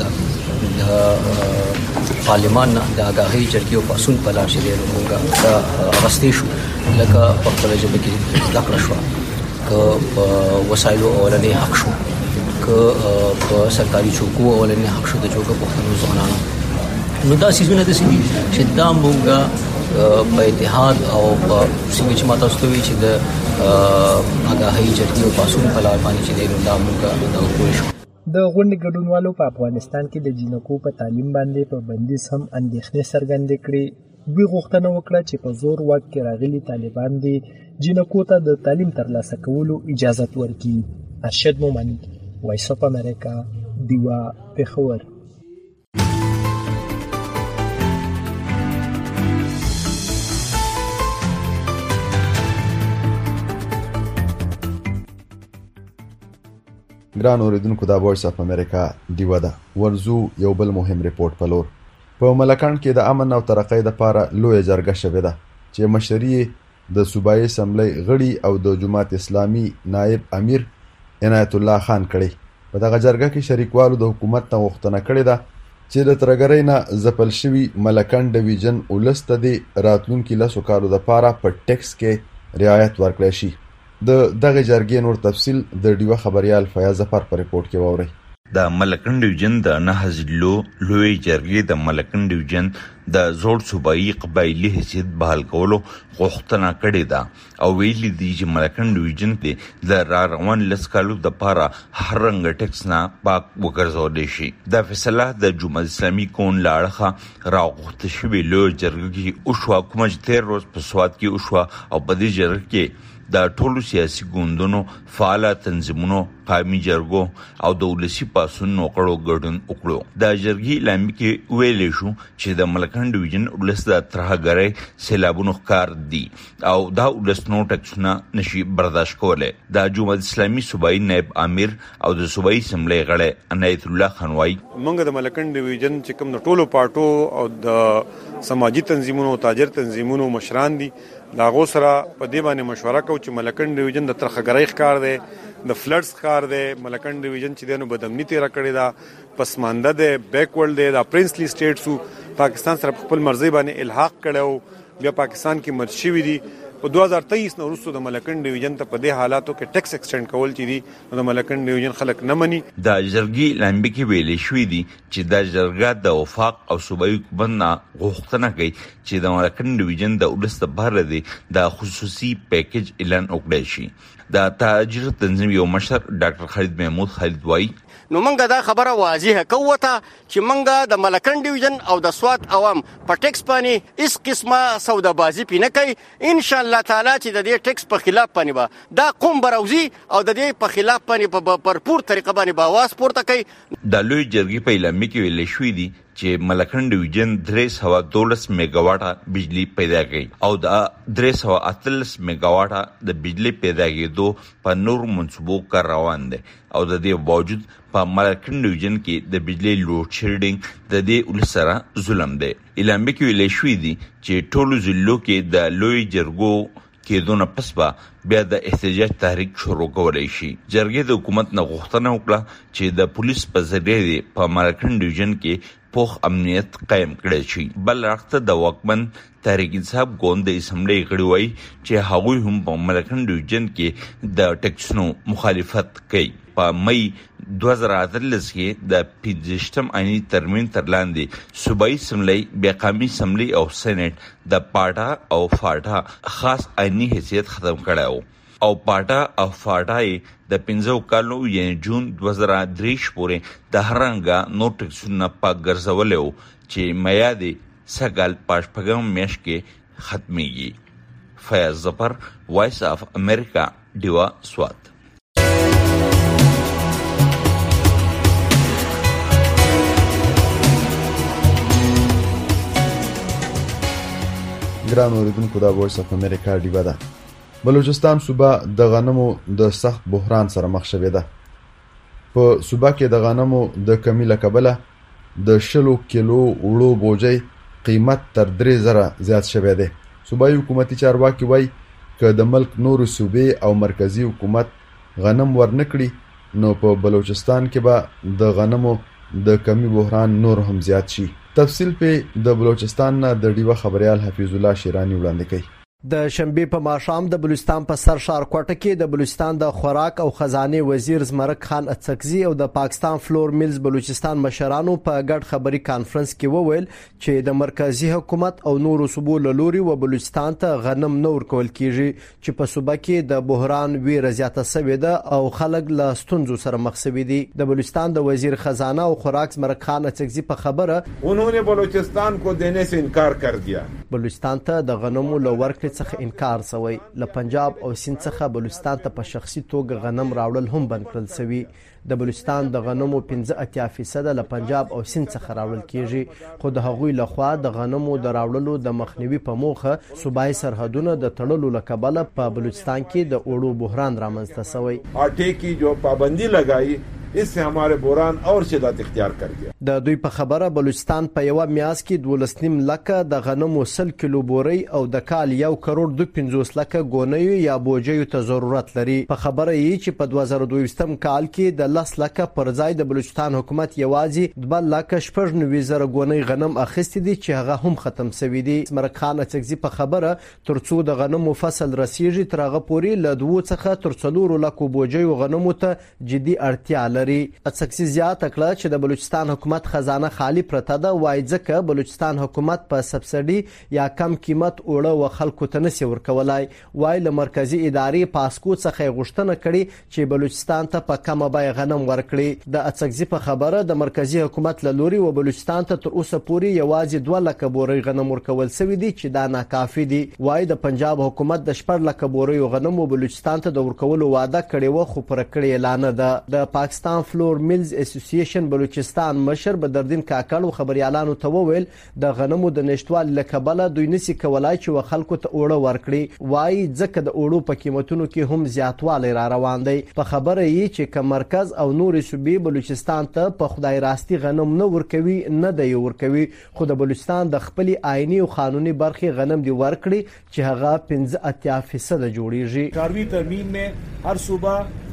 د پارلمان نه د آګاهۍ جرګې او پاسون په لار چې موږ دا اغستې شو لکه په خپله ژبه کې زده کړه شوه، که په وسایلو اولنې حق شو، که په سرکاري چوکو اولنې حق شو د چوکو پښتنو ځوانانو. نو دا څیزونه داسې دي چې دا موږ په اتحاد او په څنګه چې ما تاسو ته وایي چې د آګاهۍ جرګې او پاسون په لار باندې چې دی نو دا موږ دا وکړی شو. د غونډې ګډونوالو په افغانستان کې د جینکو په تعلیم باندې په بندیز هم اندېښنې څرګندې کړې. دوی غوښتنه وکړه چې په زور واک کې راغلي طالبان دي جینکو ته د تعلیم ترلاسه کولو اجازت ورکړي. ارشد مومن، وایس اف امریکا، ډیوه، پېښور. ګران اوریدونکو دا وایس اف امریکا ډیوه ده. ورزو یو بل مهم ریپورت په لور. په ملکان کې د امن او ترقۍ لپاره لویه جرګه شوې ده چې مشري د صوبایي اسمبلی غړي او د جماعت اسلامي نائب امیر عنایت الله خان کړي. په دغه جرګه کې شریکوالو د حکومت ته غوښتنه کړې ده چې د ترګرۍ نه ځپل شوي ملکان ډویژن ولس ته د راتلونکي 10 کالو لپاره په ټیکس کې رعایت ورکړی شي. د دغه جرګې نور تفصیل د ډیوه خبريال فیاض ظفر په ریپورت کې واورئ. د ملکن ډیویژن د 9 ضلعو لوی جرګې د ملکن ډیویژن د زوړ صوبایي قبایلی حیثیت بحال کولو غوښتنه کړې ده او ویلي دي چې ملکن ډیویژن کې د را روان 10 کالو دپاره هر رنګه ټیکس نه پاک وګرځولی شي. دا فیصله د جماعت اسلامي کون له اړخه راغوښته شوې لویه جرګه کې وشوه، کومه چې 13 روز په سوات کې وشوه او په دې جرګه کې د ټولو سیاسي ګوندونو فعاله تنظیمونو قومي جرګو او د ولسي پاسون غړو ګډون وکړو. د جرګې اعلامیه کې ویلي شو چې د ملکن ډیویژن ولس د ترهګرۍ سیلابونو ښکار دي او دا ولس نو ټکسونه نشي برداشت کولی. د جماعت اسلامي صوبایي نائب امیر او د صوبایي اسمبلی غړی عنایت الله خان وایي موږ د ملکن ډیویژن چې کوم د ټولو پارټو او د سماجي تنظیمونو تاجر تنظیمونو مشران دي دا غو سره په دې باندې مشوره کوي چې ملکن ډیویژن د ترخګرۍ ښکار دی، د فلډز ښکار دی. ملکن ډیویژن چې دی نو بدامني تیره کړې ده، پسمانده دی، بیکورډ دی. دا پرنسلی سټیټسو پاکستان سره په خپل مرزي باندې الحاق کړی او بیا پاکستان کې مرج شوي دي. په 2023 نو وروسته د ملکن ډیویژن ته په دې حالاتو کې ټیکس ایکسټند کول چې دي نو د ملکن ډیویژن خلک نه مني. د جرګې لاندې کې ویلې شوې دي چې د جرګه د وفاق او صوبایي حکومت نه غوښتنه کوي چې د ملکن ډیویژن د ولس لپاره د خصوصي پیکیج اعلان وکړي شي. د تاجر تنظیم یو مشر ډاکټر خالد محمود خالد وایي نو منګه دا خبره واضحه کوته چې منګه د ملکن ډیویژن او د سوات عوام په ټیکس باندې هیڅ قسمه سودابازي پینه کوي. ان شاء الله تعالی چې د دې ټیکس په خلاف باندې با دا قوم بروزي او د دې په خلاف باندې په پرپور طریقه باندې با आवाज پورته کوي. د لوی جرګې په اعلامیه کې ویل شوې دي چې ملکن ډیویژن 312 میگاواټه بجلی پیدا کړي او د 338 میگاواټه د بجلی پیدا کېدو په نور منصوبو کار روان دي او د دې باوجود په ملکن ډیویژن کې د بجلی لوډ شیډینګ د دې ولسره ظلم دی. اعلامیه کې ویل شوې دي چې ټولو ضلعو کې د لوی جرګو کېدونه پس به بیا د احتجاج تحریک شروع کولای شي. جرګې د حکومت نه غوښتنه وکړه چې د پولیس په ذریعه په ملکن ډیویژن کې پوخ امنیت قائم کړي شي. بل وخت د واکمن تحریک انصاف ګوند د اسمبلی غړي وایي چې هغوی هم په ملکن ډیویژن کې د ټیکسونو مخالفت کوي. په مې 2013 کې د 15م آئینی ترمیم تر لاندې صوبایي اسمبلی بیا قومي اسمبلی او سېنات د پاټا او فاټا خاص آئینی حیثیت ختم کړی او پاټا او فاټا د 15 کالو یعنی جون 2023 پورې د هرنګا نو ټیکسونه په ګرځولو چې میادي سګال پاشپګم میش کې ختميږي. فیاض ظفر، وایس اف امریکا، دیوا سوات. ګران اوریدونکو دا وایس اف امریکا دیوا ده. بلوچستان صوبه د غنمو د سخت بحران سره مخ شوې ده. په صوبه کې د غنمو د کمی له کبله د 10 کیلو وړو بوجي قیمت تر 3000 زیات شوی دی. صوبایي حکومتي چارواکي وایي چې د ملک نورو صوبې او مرکزی حکومت غنم ورنکړي نو په بلوچستان کې به د غنمو د کمی بحران نور هم زیات شي. تفصیل په د بلوچستان نه د ډیوه خبريال حفیظ الله شیرانی وړاندې کوي. د شنبې په ماښام د بلوچستان په سر ښار کوټه کې د بلوچستان د خوراک او خزانه وزیر زمرک خان اڅکزي او د پاکستان فلور میلز بلوچستان مشرانو په ګډ خبري کانفرنس کې وویل چې د مرکزی حکومت او نورو صوبو له لوري و بلوچستان ته غنم نور کول کیږي چې په صوبه کې د بحران ویره زیاته شوې ده او خلک له ستونزو سره مخ شوي دي. د بلوچستان د وزیر خزانه او خوراک زمرک خان اڅکزي په خبره انہوں نے بلوچستان کو دینے سے انکار کر دیا. بلوچستان ته د غنمو لور څخه انکار شوی. له پنجاب او سیند څخه بلوچستان ته په شخصي توګه غنم راوړل هم بند کړل شوی. د بلوچستان د غنمو 15% له پنجاب او سیند څخه راوړل کیږي خو د هغوی لخوا د غنمو د راوړلو د مخنیوي په موخه صوبایي سرحدونه د تړلو لکبله په بلوچستان کې د اوړو بحران رامنځته شوی. آټے کی جو پابندی لگائی اس سے ہمارے بحران اور شدت اختیار کر گیا. د دوی په خبره بلوچستان په یو میاس کې 12.5 لکه د غنمو 100 کیلو بوري او د کال 1 کروڑ 250 لکه غونیو یا بوجیو ته ضرورت لري. په خبره یې چې په 2022م کال کې د 10 لکه پر ځای د بلوچستان حکومت یوازې 2 لکه 90,000 غونی غنم اخیستي دي چې هغه هم ختم شوی دي. زمرک خان اڅکزي په خبره ترڅو د غنمو فصل رسیږي تر هغه پورې له 2 څخه تر 4 لکه بوجیو غنمو ته جدي اړتیا لري. اڅکزي زیاته کړه چې د بلوچستان حکومت خزانه خالی پرته ده وای ځکه بلوچستان حکومت په سبسډي یا کم قیمت اوړه و خلکو ته نشي ورکولای. وای له مرکزی ادارې پاسکو څخه غوښتنه کړي چې بلوچستان ته په کمه بیه غنم ورکړي. د اڅکزي په خبره د مرکزی حکومت له لوري و بلوچستان ته تر اوسه پورې یوازې 2 لکه بوري غنم ورکول شوی دي چې دا ناکافي دي. وای د پنجاب حکومت د 4 لکه بوري غنم بلوچستان ته د ورکولو وعده کړې و خو پر کړې اعلان ده. د پاکستان فلور میلز اسوسییشن بلوچستان مشر بدردین کاکړ خبريالانو ته وویل د غنمو د نشټوال لکبله دوی نسی کولای چې خلکو ته اوړه ورکړي. وای ځکه د اوړو په قیمتونو کې هم زیاتوالی را روان دی. په خبره یې چې که مرکز او نور صوبې بلوچستان ته په خدای راستي غنم نه ورکوي نه دی ورکوي خو د بلوچستان د خپل آئینی او قانوني برخې غنم دی ورکړي چې هغه 15% جوړیږي. 4ویں ترمیم میں ہر صوبہ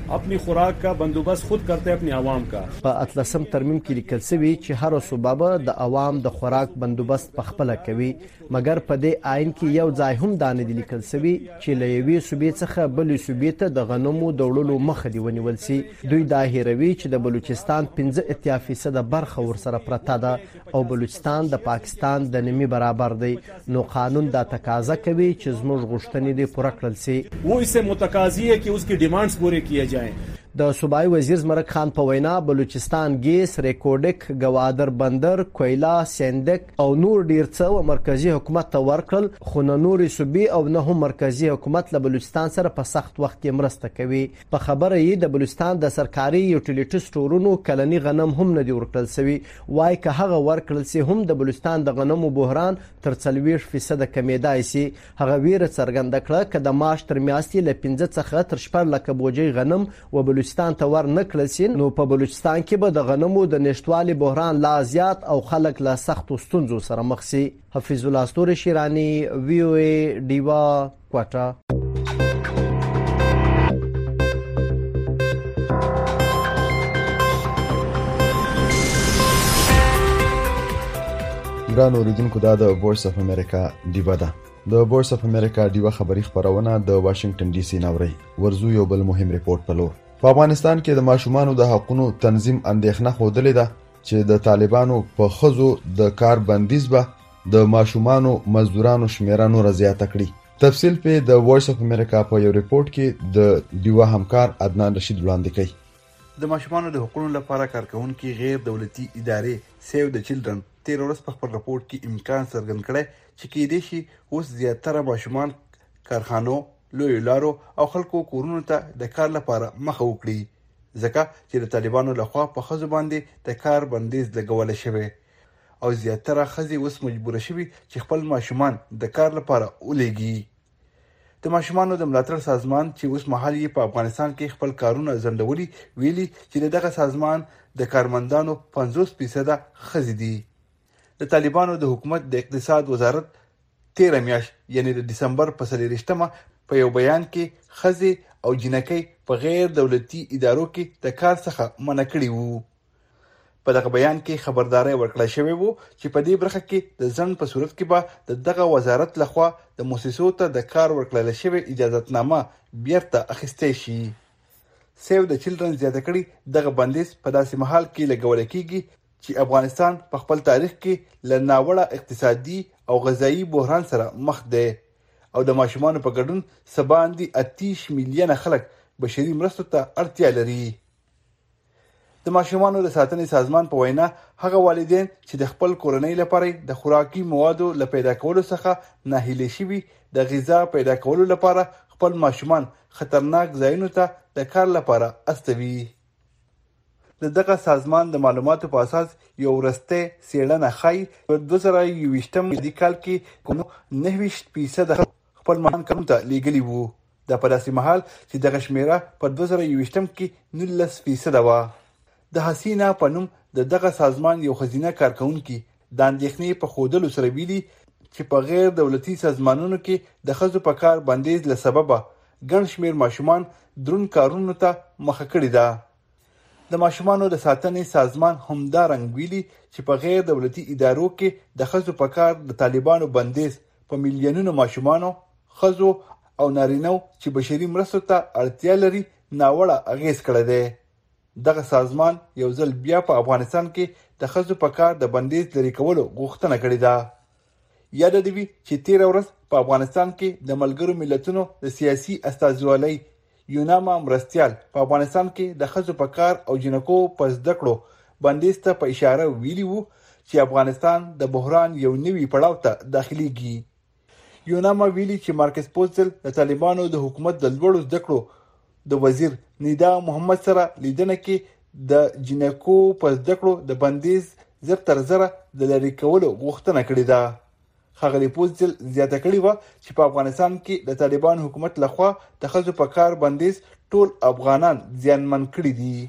अपनी खुराक का बंदोबस्त खुद करते हैं अपनी आवाम का. په اتلسم ترمیم کې لیکل شوی چې هر صوبه به د عوام د خوراک بندوبست په خپل کوي مګر په دې آئین کې یو ځای هم دا نه لیکل شوی چې له یوې صوبې څخه بلې صوبې ته د غنمو د وړلو مخه دی ونیول شي. دوی دا هیروي چې د بلوچستان 15% برخه ورسره پرته ده او بلوچستان د پاکستان د نیمه برابر دی نو قانون دا تقاضا کوي چې زموږ غوښتنې دې پوره کړل شي. वो इससे मुतकाजी है कि उसकी डिमांड्स पूरे किए जाएं. د صوبای وزیر زمرک خان په وینا بلوچستان ګیس، ریکورډک، گوادر بندر، کویلا، سندک او نور ډیر څه مرکزی حکومت ته ورکړل خو نه نور صوبې او نه هم مرکزی حکومت له بلوچستان سره په سخت وخت کې مرسته کوي. په خبره یې د بلوچستان د سرکاري یوټیلیټي سټورونو کلنی غنم هم نه دی ورکړل شوی. وای که هغه ورکړل سي هم د بلوچستان د غنمو بحران تر 40% کمیدای سي. هغه ویره څرګنده کړه چې د مارچ تر میاشتې له 15 څخه تر 14 لک بوجي غنم و بلوچستان ته ور نکړل شي نو په بلوچستان کې به د غنمو د نشټوالي بحران لا زیات او خلک له سختو ستونزو سره مخ شي. حفیظ الله استوري شیرانی وی او ای دیوا کوټا. ګران اوریدونکو دا د وایس اف امریکا دیوا ده. د وایس اف امریکا دیوا خبری خبرونه د واشنگټن ډي سي نوري ورزو یو بل مهم ریپورت په لور. په افغانستان کې د ماشومانو د حقوقو تنظیم اندېښنه خوده ده چې د طالبانو په خزو د کار بندیز به د ماشومانو مزدورانو شمیره نور زیاته کړي. تفصیل په د وایس اف امریکا په یو ریپورت کې د دیوا همکار عدنان رشید وړاندې کوي. د ماشومانو د حقوقو لپاره کارکونکو غیر دولتي ادارې سیو د چلډرن 13 ورځ په خپل راپورټ کې امکان څرګند کړی چې کېدای شي اوس زیاتره ماشومان کارخانو، لوی لارو او خلکو کورونو ته د کار لپاره مخه وکړي ځکه چې د طالبانو لخوا په ښځو باندې د کار بندیز لګول شوی او زیاتره ښځې اوس مجبوره شوي چې خپل ماشومان د کار لپاره ولېږي. د ماشومانو د ملاتړ سازمان چې اوس مهال یې په افغانستان کې خپل کارونه ځنډولي ویلي چې دغه سازمان د کارمندانو 50% ښځې دي. د طالبانو د حکومت د اقتصاد وزارت 13 میاشت یعنی د دسمبر په 23مه په یو بیان کې ښځې او جنکۍ په غیر دولتي ادارو کې د کار څخه منع کړي وو. په دغه بیان کې خبرداري ورکړل شوې وو چې په دې برخه کې د ځنډ په صورت کې به دغه وزارت لخوا د مؤسسو ته د کار ورکړل شوی اجازهتنامه بیرته اخیستې شي. سیو د چلډرن زیاته کړي دغه بندیز په داسې محل کې لګول کېږي چې افغانستان په خپل تاریخ کې له ناوړه اقتصادي او غذایی بحران سره مخ دی او د ماشومانو په ګډون سباندي 30 میلیونه خلک بشري مرستو ته اړتیا لري. د ماشومانو د ساتنې سازمان په وینا هغه والدین چې د خپل کورنۍ لپاره د خوراکي موادو ل پیدا کولو څخه ناهیلي شوي د غذا پیدا کولو لپاره خپل ماشومان خطرناک ځایونو ته د کار لپاره استوي. دغه سازمان د معلوماتو په اساس یو ورسته سیړنه ښایي په 2021 میلادي کال کې 90% خپل ماشومان کارونو ته لیږلي وو. دا په داسې مهال چې دغه شمیره په 2020 کې 19% وه. د حسینا په نوم دغه سازمان یو خزینه کارکونکي د اندېښنې په ښودلو سره ویلي چې په غیر دولتي سازمانونو کې د ښځو په کار بندیز له سببه ګڼ شمېر ماشومان دروند کارونو ته مخه کړې ده. د ماشومانو د ساتنې سازمان همدارنګ ویلي چې په غیر دولتي ادارو کې د ښځو په کار د طالبانو بندیز په میلیونونو ماشومانو، ښځو او نارینه‌و چې بشري مرستو ته اړتیا لري ناوړه اغېز کړی دی. دغه سازمان یو ځل بیا په افغانستان کې د ښځو په کار د بندیز لرې کولو غوښتنه کړې ده. یاد دې وي چې 13 ورځ په افغانستان کې د ملګرو ملتونو د سیاسي استازولۍ یوناما مرستیال په افغانستان کې د ښځو په کار او جنکو په زده کړو بندیز ته په اشاره ویلي وو چې افغانستان د بحران یو نوي پړاو ته داخليږي. یوناما ویلي چې مارکس پوزل د طالبانو د حکومت د لوړو زده کړو د وزیر نیدا محمد سره لیدنه کې د جنکو په زده کړو د بندیز زر تر زره د لرې کولو غوښتنه کړې ده. ښاغلي پوزل زیاته کړې وه چې په افغانستان کې د طالبان حکومت لخوا د ښځو په کار بندیز ټول افغانان زیانمن کړي دي.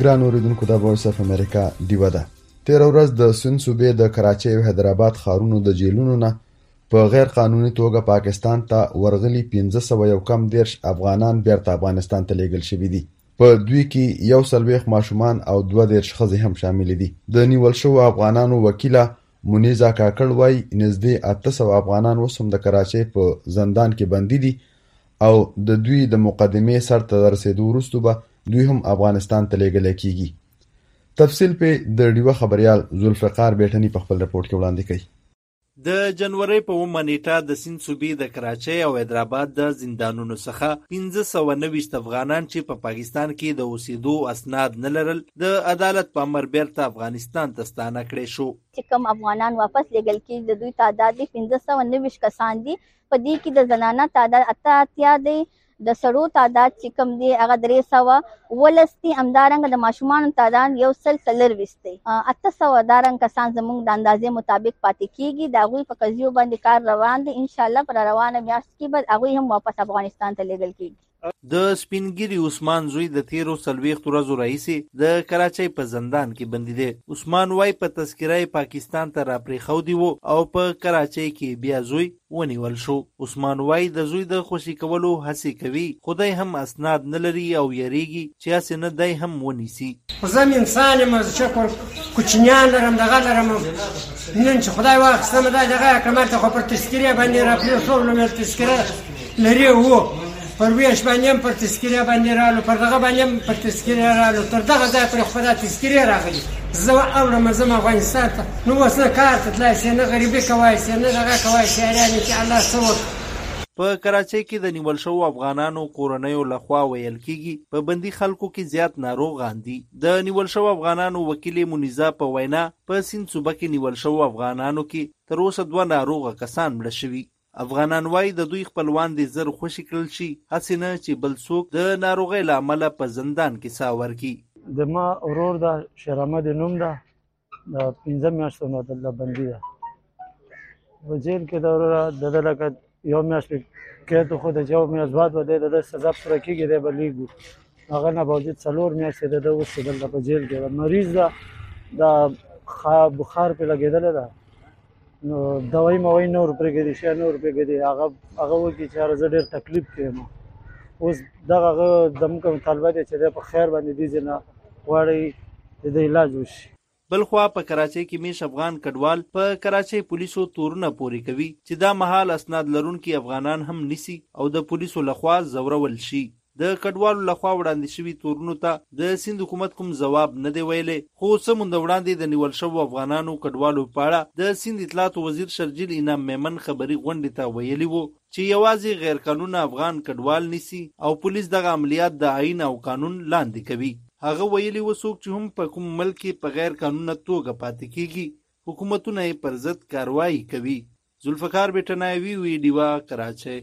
ګران اوریدونکو د وایس اف امریکا ډیوه ده. تیر ورځ د سند صوبې د کراچۍ او حیدرآباد ښارونو د جیلونو نه په غیر قانوني توګه پاکستان ته ورغلي 1511 افغانان بیرته افغانستان ته لیږل شوي دي. په دوی کې 41 ماشومان او 22 ښځې هم شامل دي. د نیول شوو افغانانو وکیله منیزا کاکړ وایي نږدې 800 افغانان اوس هم د کراچۍ په زندان کې بندي دي او د دوی د مقدمې سر ته رسېدو وروسته به دوی هم افغانستان ته لیږلی کیږي. تفصیل په د ډیوه خبریال ذوالفقار بیټني په خپل رپورټ کې وړاندې کوي. د جنوري په 9 نیټه د سند صوبې د کراچۍ او حیدرآباد د زندانونو څخه 1590 افغانان چې په پاکستان کې د اوسېدو اسناد نه لرل د عدالت په امر بیرته افغانستان ته ستانه کړی شو. چې کوم افغانان واپس لیږل کېږي د دوی تعداد 1590 کسان دي. په دې کې د زنانه تعداد 88 دی، د سړو تعداد چې کوم دی هغه 319 دي، همدارنګه د ماشومانو تعداد 140 دی. 800 دارنګ کسان زموږ د اندازې مطابق پاتې کیږي. د هغوی په قضیو باندې کار روان دی. انشاءالله پر روانه میاشت کې به هغوی هم واپس افغانستان ته لیږل کیږي. د سپینګیري عثمان زوی د 13 ورځو راهیسې د کراچۍ په زندان کې بندي دی. عثمان وای په تذکره پاکستان ته راپرېښودی وو او په کراچۍ کې بیا زوی ونیول شو. عثمان وای د زوی د خوشي کولو هڅې کوي، خدای هم اسناد نه لري او یریږي چې هسې نه دی هم ونیسي. زه انسان یم، چې کوچنیان لرم دغه لرم، نن چې خدای واخیستم دا دغه کمال ته خو پر تذکره باندې راپرېښولم، مې تذکره لري وو پر ویش باندې هم پر تذکره باندې رالو، پر دغه باندې هم پر تذکره رالو، تر دغه ځای پر خدا تذکره راغلي. زه اورم زم افغانستان ته نو اوس نه کار ته تلای شي، نه غریبي کوای شي، نه دغه کوای شي، یعنې چې الله څه په کراچۍ کې د نیول شوو افغانانو کورنیو لخوا ویل کیږي په بندي خلکو کې زیات ناروغان دي. د نیول شوو افغانانو وکیل منیزا په وینا په سند صوبه کې نیول شوو افغانانو کې تر اوسه 2 ناروغه کسان مړه شوي. افغانان وای د دوی خپلوان دي زر خوشي کړل شي، هسې نه چې بل څوک د ناروغۍ له امله په زندان کې ساه ورکړي. د ما ورور دا شیر احمد نوم ده، د 15 میاشتو نه دلته بندي ده په جیل کې. د وروره د لکه یو میاشت کې خو د یو میاشت بعد به د سزا پوره کېږي، دی به لیږو. هغه نه باوجود 4 میاشتې د اوس دلته په جیل کې مریض ده، د بخار پې لګېدلی ده، نو دوايي موي نور پرېږدي شي نور پرېږدي. هغه وکړي چې زه ډېر تکلیف کې یم. اوس دغه د موږ طالبه دی چې په خیر باندې دي ځنه غواړي د علاج وشي. بلخوا په کراچۍ کې میش افغان کډوال په کراچۍ پولیسو تورونه پورې کوي چې دا مهال اسناد لرونکي افغانان هم نیسي او د پولیسو لخوا زورول شي. د کډوالو لخوا وړاندې شوي تورونو ته د سند حکومت کوم ځواب نه دی ویلی، خو څه مونده وړاندې د نیول شوو افغانانو کډوالو په اړه د سند اطلاعاتو وزیر شرجیل انعام میمن خبري غونډې ته ویلي وو چې یوازې غیر قانونه افغان کډوال نیسي او پولیس دغه عملیات د آئین او قانون لاندې کوي. هغه ویلي و څوک چې هم په کوم ملک کې په غیر قانونه توګه پاتې کیږي حکومتونه یې پر ضد کاروایی کوي. ذوالفقار بیټنایي وی ډیوا کراچۍ.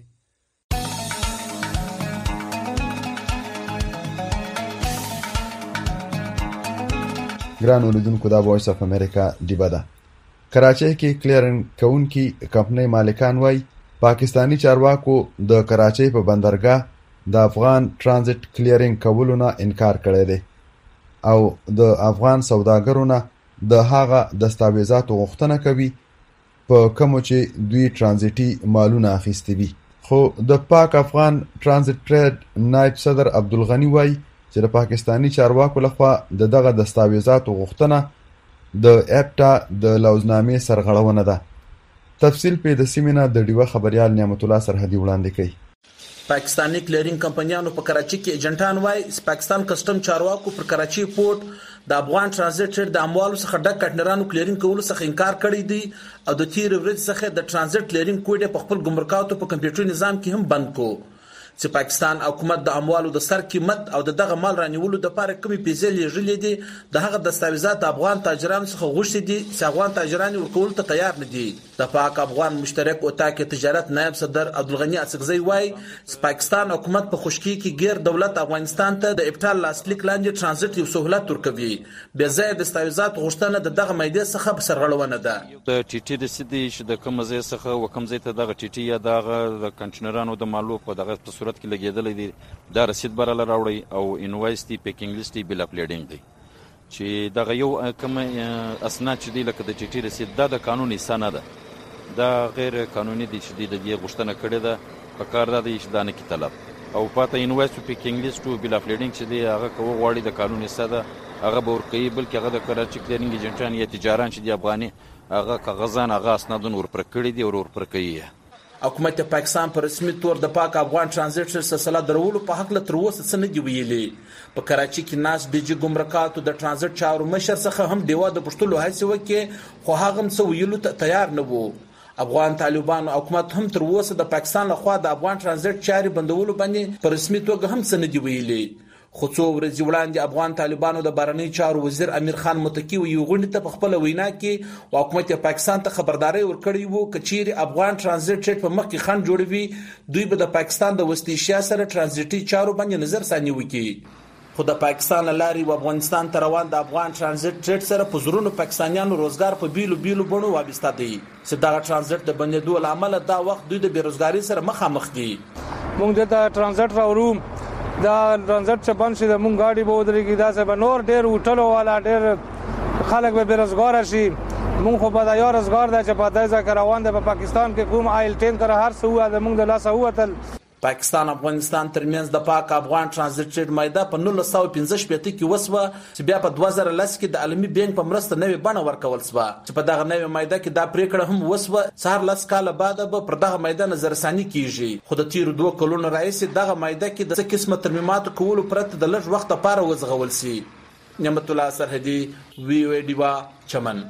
ګران اوریدونکو دا وایس اف امریکا ډیوه ده. کراچۍ کې کلیرنګ کوونکي کمپنۍ مالکان وایي پاکستانی چارواکو د کراچۍ په بندرګاه د افغان ترانزیت کلیرنګ کولو نه انکار کړی دی او د افغان سوداګرو نه د هغه دستاویزاتو غوښتنه کوي په کومو چې دوی ترانزیتي مالونه اخیستي وي. خو د پاک افغان ترانزیت ټریډ نائب صدر عبدالغنی وایي چې د پاکستانی چارواکو لخوا دغه دستاویزاتو غوښتنه د اپټا د لوزنامې سرغړونه ده. تفصیل په د سیمینه د ډیوه خبریال نعمت الله سرحدي وړاندې کوي. پاکستانی کلیرینګ کمپنیانو په کراچۍ کې ایجنټان وای پاکستان کسٹم چارواکو پر کراچۍ پورت د افغان ترانزیت ټریډ د اموالو څخه ډک کټنرانو کلیرینګ کولو څخه انکار کړی دی او د تیر ورځ څخه د ترانزیت کلیرینګ کوډ په خپل ګمرکاتو په کمپیوټر نظام کې هم بند کو. چې پاکستان حکومت د اموالو د سر قیمت او دغه مال رانیولو د لپاره کومې پیسې لېږلې دي د هغه دستاویزات افغان تاجرانو څخه غوښتي دي چې افغان تاجران ورکول ته تیار نه دي. د پاک افغان مشترک اتاق تجارت نائب صدر عبدالغنی اڅکزی وایي چې پاکستان حکومت په خشکی کې غیر دولت افغانستان ته د ابطال لاسلیک لاندې ترانزیت یو سہولت ورکوي. بیا ځای دستاویزات غوښتنه دغه مېدې څخه سرغړونه ده. د ټي ټي د سدي چې د کوم ځای څخه وکم ځای ته دغه ټي ټي یا دغه د کنټینرانو د مالو په دغه صورت کې لګیدلی دی دا رسید براله راوړئ او انوایس دی پیکینګ لیست دی بل اپلیډینګ دی چې دغه یو کوم اسناد چې دی لکه د چټي رسید دا د قانون حصه نه ده دا غیر قانوني دی چې د دې غوښتنه کړې ده په کار دا دی چې دا نه کی طلب او پاته انوایس پیکینګ لیست او بل اپلیډینګ چې دی هغه کوو غواړي د قانون حصه ده هغه به ورکوي بلکې هغه د کراچي کلینینګ ایجنټان یا تجاران چې دی افغاني هغه کاغذان هغه اسنادونه ورپر کړي دي او ورپر کوي حکومت پاکستان په رسمي تور د پاک افغان ترانزیت سلسله درولو په حق له تر اوسه څه نه دی ویلي په کراچي کې ناس ډي جي ګمرکاتو د ترانزیت چارو مشر څخه هم دیوا د پښتو هڅه وکړي خو هغه هم څه ویلو ته تیار نه وو افغان طالبان حکومت هم تر اوسه د پاکستان لخوا د افغان ترانزیت چاري بندولو باندې په رسمي توګه هم څه نه دی ویلي خو څو ورځې وړاندې افغان طالبانو د بهرنی چارو وزیر امیر خان متکی یو غونډه ته په خپل وینا کې حکومت پاکستان ته خبرداري ورکړی وو چې چیرې افغان ترانزیت په مخ کې خنډ جوړوي دوی به د پاکستان د وسطي ایشیا سره ترانزیتي چارو باندې نظر ثاني وکړي خو د پاکستان لاري و افغانستان ته روان د افغان ترانزیت ټریډ سره په زرونو پاکستانیانو روزګار په بیلو بڼو وابسته دي چې دا ترانزیت د بندیدو لامل دا وخت دوی د بیروزګاری سره مخامخ دي موږ د ترانزیت راوړو دا ترانزیت چې بند شي د مونږ ګاډي به ودرېږي دا څه به نور ډېر هوټلو والا ډېر خلک به بېروزګاره شي مونږ خو به دا یو روزګار دی چې په دې ځای روان دی په پاکستان کې کوم آیل ټین کره هر څه وه د مونږ د لاسه ووتل پاکستان افغانستان ترمنځ د پاک افغان ترانزیت ټریډ معاهده په 1915 کې وسوه چې بیا په 2010 کې د عالمي بانک په مرسته نوې بڼه ورکول شوه چې په دغه نوې معاهده کې دا پریکړه هم وسوه څهر لاس کاله بعد به پر دغه معاهده نظرثاني کیږي خو د تیر 2 کلونو رئیس دغه معاهده کې د څه قسمه ترمیمات کولو پرته د لږ وخت لپاره وزغول شي نعمت الله سرحدي وی او ډیوا چمن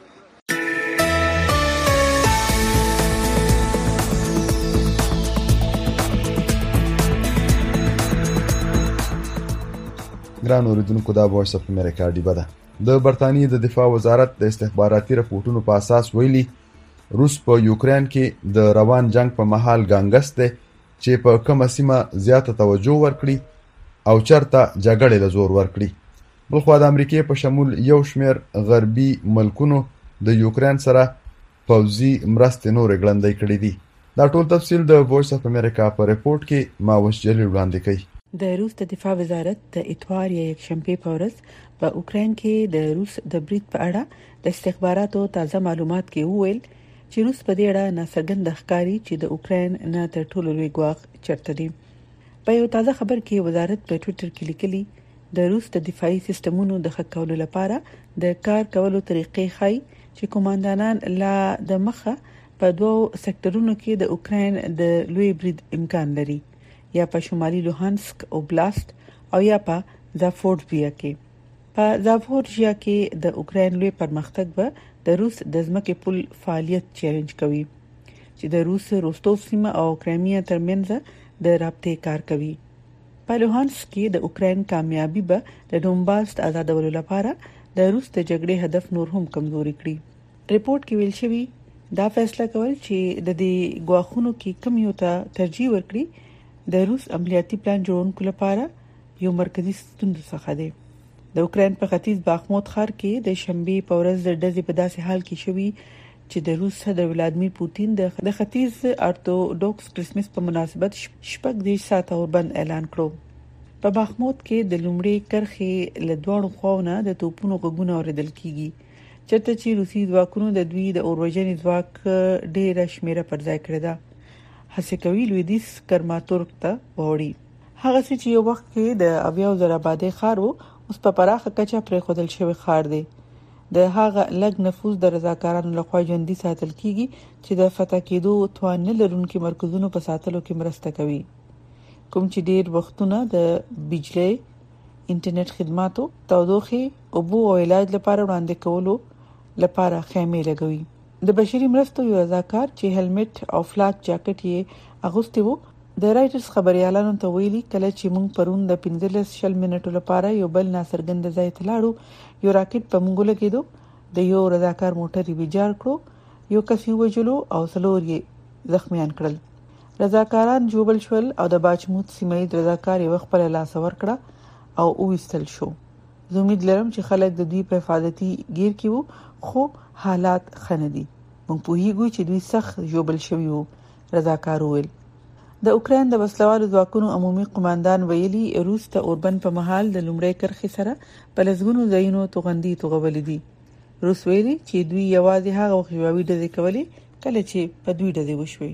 ګران اوریدونکو دا وایس اف امریکا ډیبه ده د برتانیې د دفاع وزارت د استخباراتي راپورټونو په اساس ویلي روس په یوکرين کې د روان جنگ په محل ګانګس ده چې په کومه سیمه زیاته توجه ورکړي او چرته جګړې له زور ورکړي بلخو د امریکای په شمول یو شمېر غربي ملکونو د یوکرين سره پوځي مرستې نور غلندې کړې دي دا ټول تفصیل د وایس اف امریکا په ریپورت کې ما وسجل وړاندې کړي د روس د دفاع وزارت د اتوار یا یکشنبه په ورځ په اوکرين کې د روس د برید په اړه د استخباراتو تازه معلومات کې وویل چې روس په دې اړه ناڅرګند ښکاری چې د اوکرين نه تر ټولو لوی ګواښ چرته دی په یو تازه خبر کې وزارت په ټوئیټر کې لیکلي د روس د دفاعي سیستمونو د ښه کولو لپاره د کار کولو طریقې ښيي چې کمانډانان لا د مخه په دوو سکتورونو کې د اوکرين د لوی برید امکان لري یا په شمالي لوهانسک اوبلاست او یا په زاپورژیا کې په زاپورژیا کې د اوکرين لوی پرمختګ به د روس د ځمکې پل فعالیت چیلنج کوي چې د روس روستوف سیمه او کرایمیا ترمنځ د رابطې کار کوي په لوهانسک کې د اوکرين کامیابی به د ډونباس آزادولو لپاره د روس د جګړې هدف نور هم کمزوري کړي ریپورت کې ویل شوی دا فیصله کول چې د دې ګواښونو کې کم یو ته ترجیح ورکړي د روس عملیاتي پلان جوړونکو لپاره یو مرکزی ستونزه څخه دی د اوکرين په ختیځ باخموت ښار کې د شنبه په ورځ د ډزې په داسې حال کې شوی چې د روس صدر ولادیمیر پوتین د ختیځ ارتودوکس کرسمس په مناسبت شپږ ساعته اوربند اعلان کړو په باخموت کې د لومړي کرخې له دوه خواونه د توپونو غږونه اوریدل کیږي چرته چې روسي ځواکونو د دوی د اوروجنې ځواک ډېر شمیره پر ځای کړی دا هڅه کوي لویدیس کرماتورک ته وړي هغه چې یو وخت کې د اویاو زره آبادی ښار وو اوس په پراخه کچه پرې خودل شوی ښار دی د هغه لږ نفوذ د رضاکارانو لخوا ژوندۍ ساتل کیږي چې د فتح کېدو توان نه لرونکو مرکزونو په ساتلو کې مرسته کوي کوم چې ډېر وختونه د بجلی انټرنیټ خدماتو تودوخه او بو او علاج لپاره وړاندې کولو لپاره خیمه لګوي د بشري مرستو یو رضاکار چې هلمټ او فلاک جاکټ یې اغوستي وو د رایټرز خبريالانو ته ویلي کله چې موږ پرون د 15 منټو لپاره یو بل ناصرګند ځای ته لاړو یو راکټ په موږ لګیدو د یو رضاکار موټر ویجاړ کړو یو کس یې وجلو او څلور یې زخمیان کړل رضاکاران جوړل شول او د باچموت سیمې رضاکار یې خپل لاس ور کړ او وېستل شو زه امید لرم چې خلک د دوی په حفاظتي گیر کې وو خو حالات خندي موږ په هیڅ چې دوی سخت جوړل شوی وو رضاکار ویل د اوکراین د وسلوالو ځواکونو عمومي قوماندان ویلي روس ته اوربند په محل د لومړی کرښې سره په لسګونو ځایونو توغندي توغولې دي. روس ویلي چې دوی یوازې هغه وخیاوي ډزې کولې کله چې په دوی ډزې وشوي.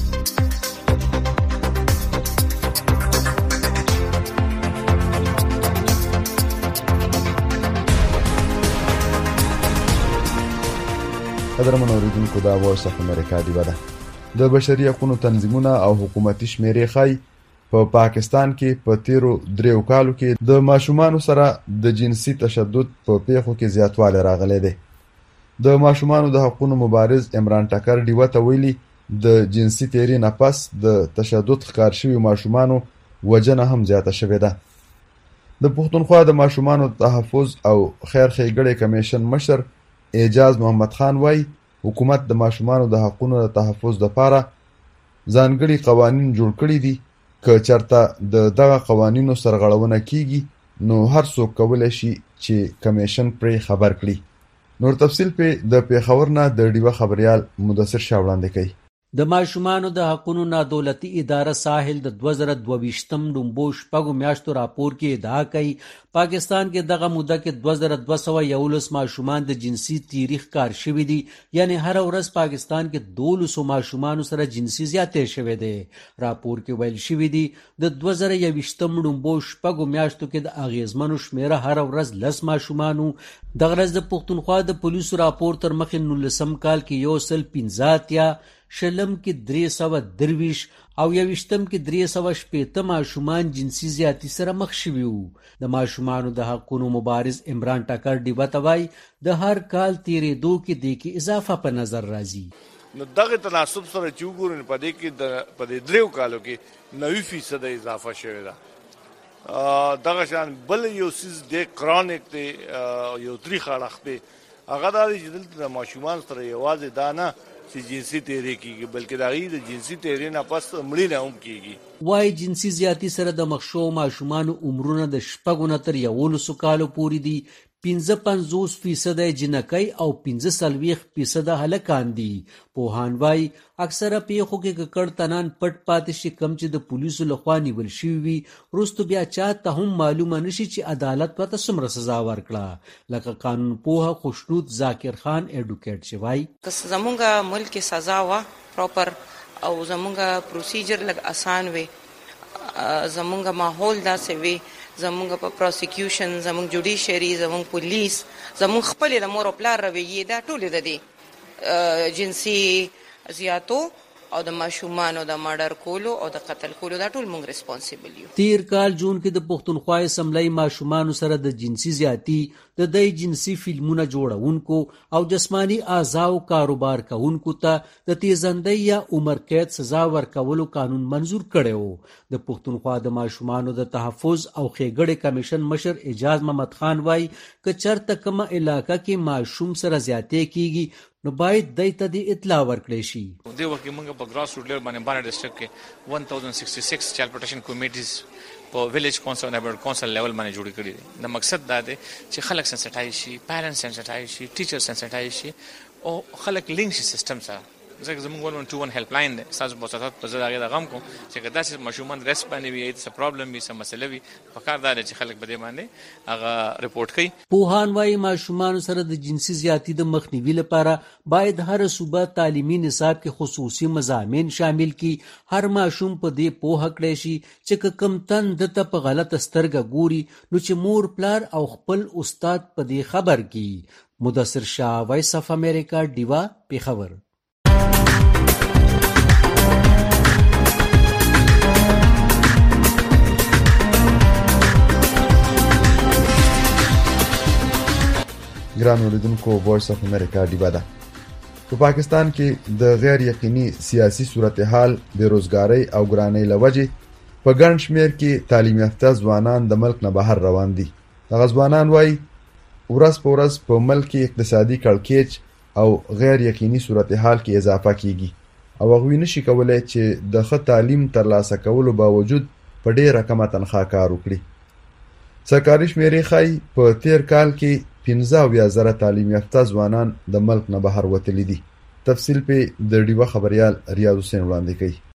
قدرمن اوریدونکو دا وایس اف امریکا دی ودا د بشري حقوقو تنظیمونه او حکومتي شمیرې ښایي په پاکستان کې په تیرو 3 کالو کې د ماشومانو سره د جنسي تشدد په پیښو کې زیاتوالی راغلی دی. د ماشومانو د حقوقو مبارز عمران ټکر ډیوه ته ویلي د جنسي تیری نه پس د تشدد ښکار شوي ماشومانو وجنه هم زیاته شوې ده. د پښتونخوا د ماشومانو تحفظ او خیر ښېګړې کمیشن مشر اعجاز محمد خان وايي حکومت د ماشومانو د حقوقو د تحفظ لپاره ځانګړي قوانین جوړ کړي دي. که چېرته د دغه قوانینو سرغړونه کیږي نو هر څوک کولی شي چې کمیشن پرې خبر کړي. نور تفصیل په د پیښور نه د ډیوه خبريال مدثر شاه وړاندې کوي. د ماشومانو د حقوقو نادولتي اداره ساحل د 2022م ډومبو شپږو میاشتو راپور کې ادعا کوي پاکستان کې دغه موده کې 2211 ماشومان د جنسي تیری ښکار شوي دي، یعنی هر ورځ پاکستان کې 1200 ماشومان سره جنسي زیاتې شوي دي. راپور کې ویل شوی دی د 2021م ډومبو شپږو میاشتو کې د اغیزمنو شمیره هر ورځ 10 ماشومان. دغه ورځ د پښتونخوا د پولیسو راپور تر مخې 19 کال کې 115 شلم کې 323 او 20م کې 380 ماشومان جنسي زیاتی سره مخ شوي وو. د ماشومانو د حقوقو مبارز عمران ټکر ډیوه ته وایي د هر کال تیرېدو کې د کې اضافه په نظر راځي. نو دغه تناسب سره چې وګورئ په دې کې په دې 3 کالو کې 90% اضافه شوې ده. دغه شان بل یو سیز د کرونیک دی یو تاریخ اړخ دی هغه د دلته د ماشومان سره یوازې دا نه چې جنسي تیری کیږي بلکې دا غي د جنسي تیری نه پس مړی نه هم کیږي. وای جنسي زیاتی سره د مخشو ماشومان عمرونه د 19 کالو پورې دي. 55% جنکۍ او 45% هلکان دي. پوهان وای اکثره پیښو کې ککړ تنان پټ پاتې شي کم چې د پولیسو لخوا نیول شوی وي وروسته بیا چاته هم معلومه نشي چې عدالت ورته څومره سزا ورکړه. لکه قانون پوه خوشنود ذاکر خان ایډوکیټ شوی زمونږه ملک سزا وا پراپر او زمونږه پروسیجر لګ آسان وي زمونږه ماحول داسې وي زمونږ په پروسیکیوشن زمونږ جوډیشری زمونږ پولیس زمونږ خپل د مور او پلار رویه دا ټول د دې جنسي زیاتو او د ماشومان او د مارډر کولو او د قتل کولو دا ټول مونږ ریسپانسیبل یو. تیر کال جون کې د پښتونخوا اسمبلی ماشومان سره د جنسي زیاتی د دای جنسي فلمونه جوړونکو او جسمانی اعضاء کاروبار کوونکو ته د تیزندۍ یا عمر قید سزا ورکولو قانون منزور کړو. د پښتونخوا د ماشومان د تحفظ او خېګړې کمیشن مشر اعجاز محمد خان وای ک چرته کومه علاقہ کې ماشوم سره زیاتې کیږي نو باید دایته د اطلاع ورکړي شي. د وخت موږ په ګراس روټ لیول باندې باندې ډیسټریکټ کې 1066 چایلډ پروټیکشن کمیټیز په ویلیج کونسل نیبرهډ کونسل لیول باندې جوړ کړي دي. د مقصد دا دی چې خلک سنسټایز شي، پیرنټس سنسټایز شي، ټیچر سنسټایز شي او خلک لینک شي سیستم سره. ځکه زموږ 121 هیلپ لاین دی تاسو په وساتات په ځای د غم کوم چې کدا چې ماشومان ریس باندې وي څه پرابلم وي څه مسله وي په کار دا چې خلک بده باندې هغه ریپورت کوي. پوهان وايي ماشومان سره د جنسي زیاتی د مخنیوي لپاره باید هر صوبه تعلیمي نصاب کې خصوصي مضامین شامل کړي. هر ماشوم په دې پوهه کړي شي چې کم تن د په غلطه سترګه ګوري نو چې مور پلار او خپل استاد په دې خبر کړي. مدثر شاه وایس اف امریکا ډیوا پیښور. ګران اوریدونکو وایس اف امریکا ډیوا ده. په پاکستان کې د غیر یقیني سیاسي صورتحال بیروزګاری او ګرانۍ لوجې په ګڼ شمېر کې تعلیم یافته ځوانان د ملک نه بهر روان دي. دغه ځوانان وایي ورځ په ورځ په ملک کې اقتصادي کړکېچ او غیر یقیني صورتحال کې اضافه کیږي او هغوی نشي کولی چې د ښه تعلیم ترلاسه کولو باوجود په ډېره کمه تنخواه کار وکړي. سرکاري شمیرې ښایي په تیر کال کې 15,000 تعلیم یافته ځوانان د ملک نه بهر وتلي دي. تفصیل په د ډیوه خبريال ریاض حسین وړاندې کوي.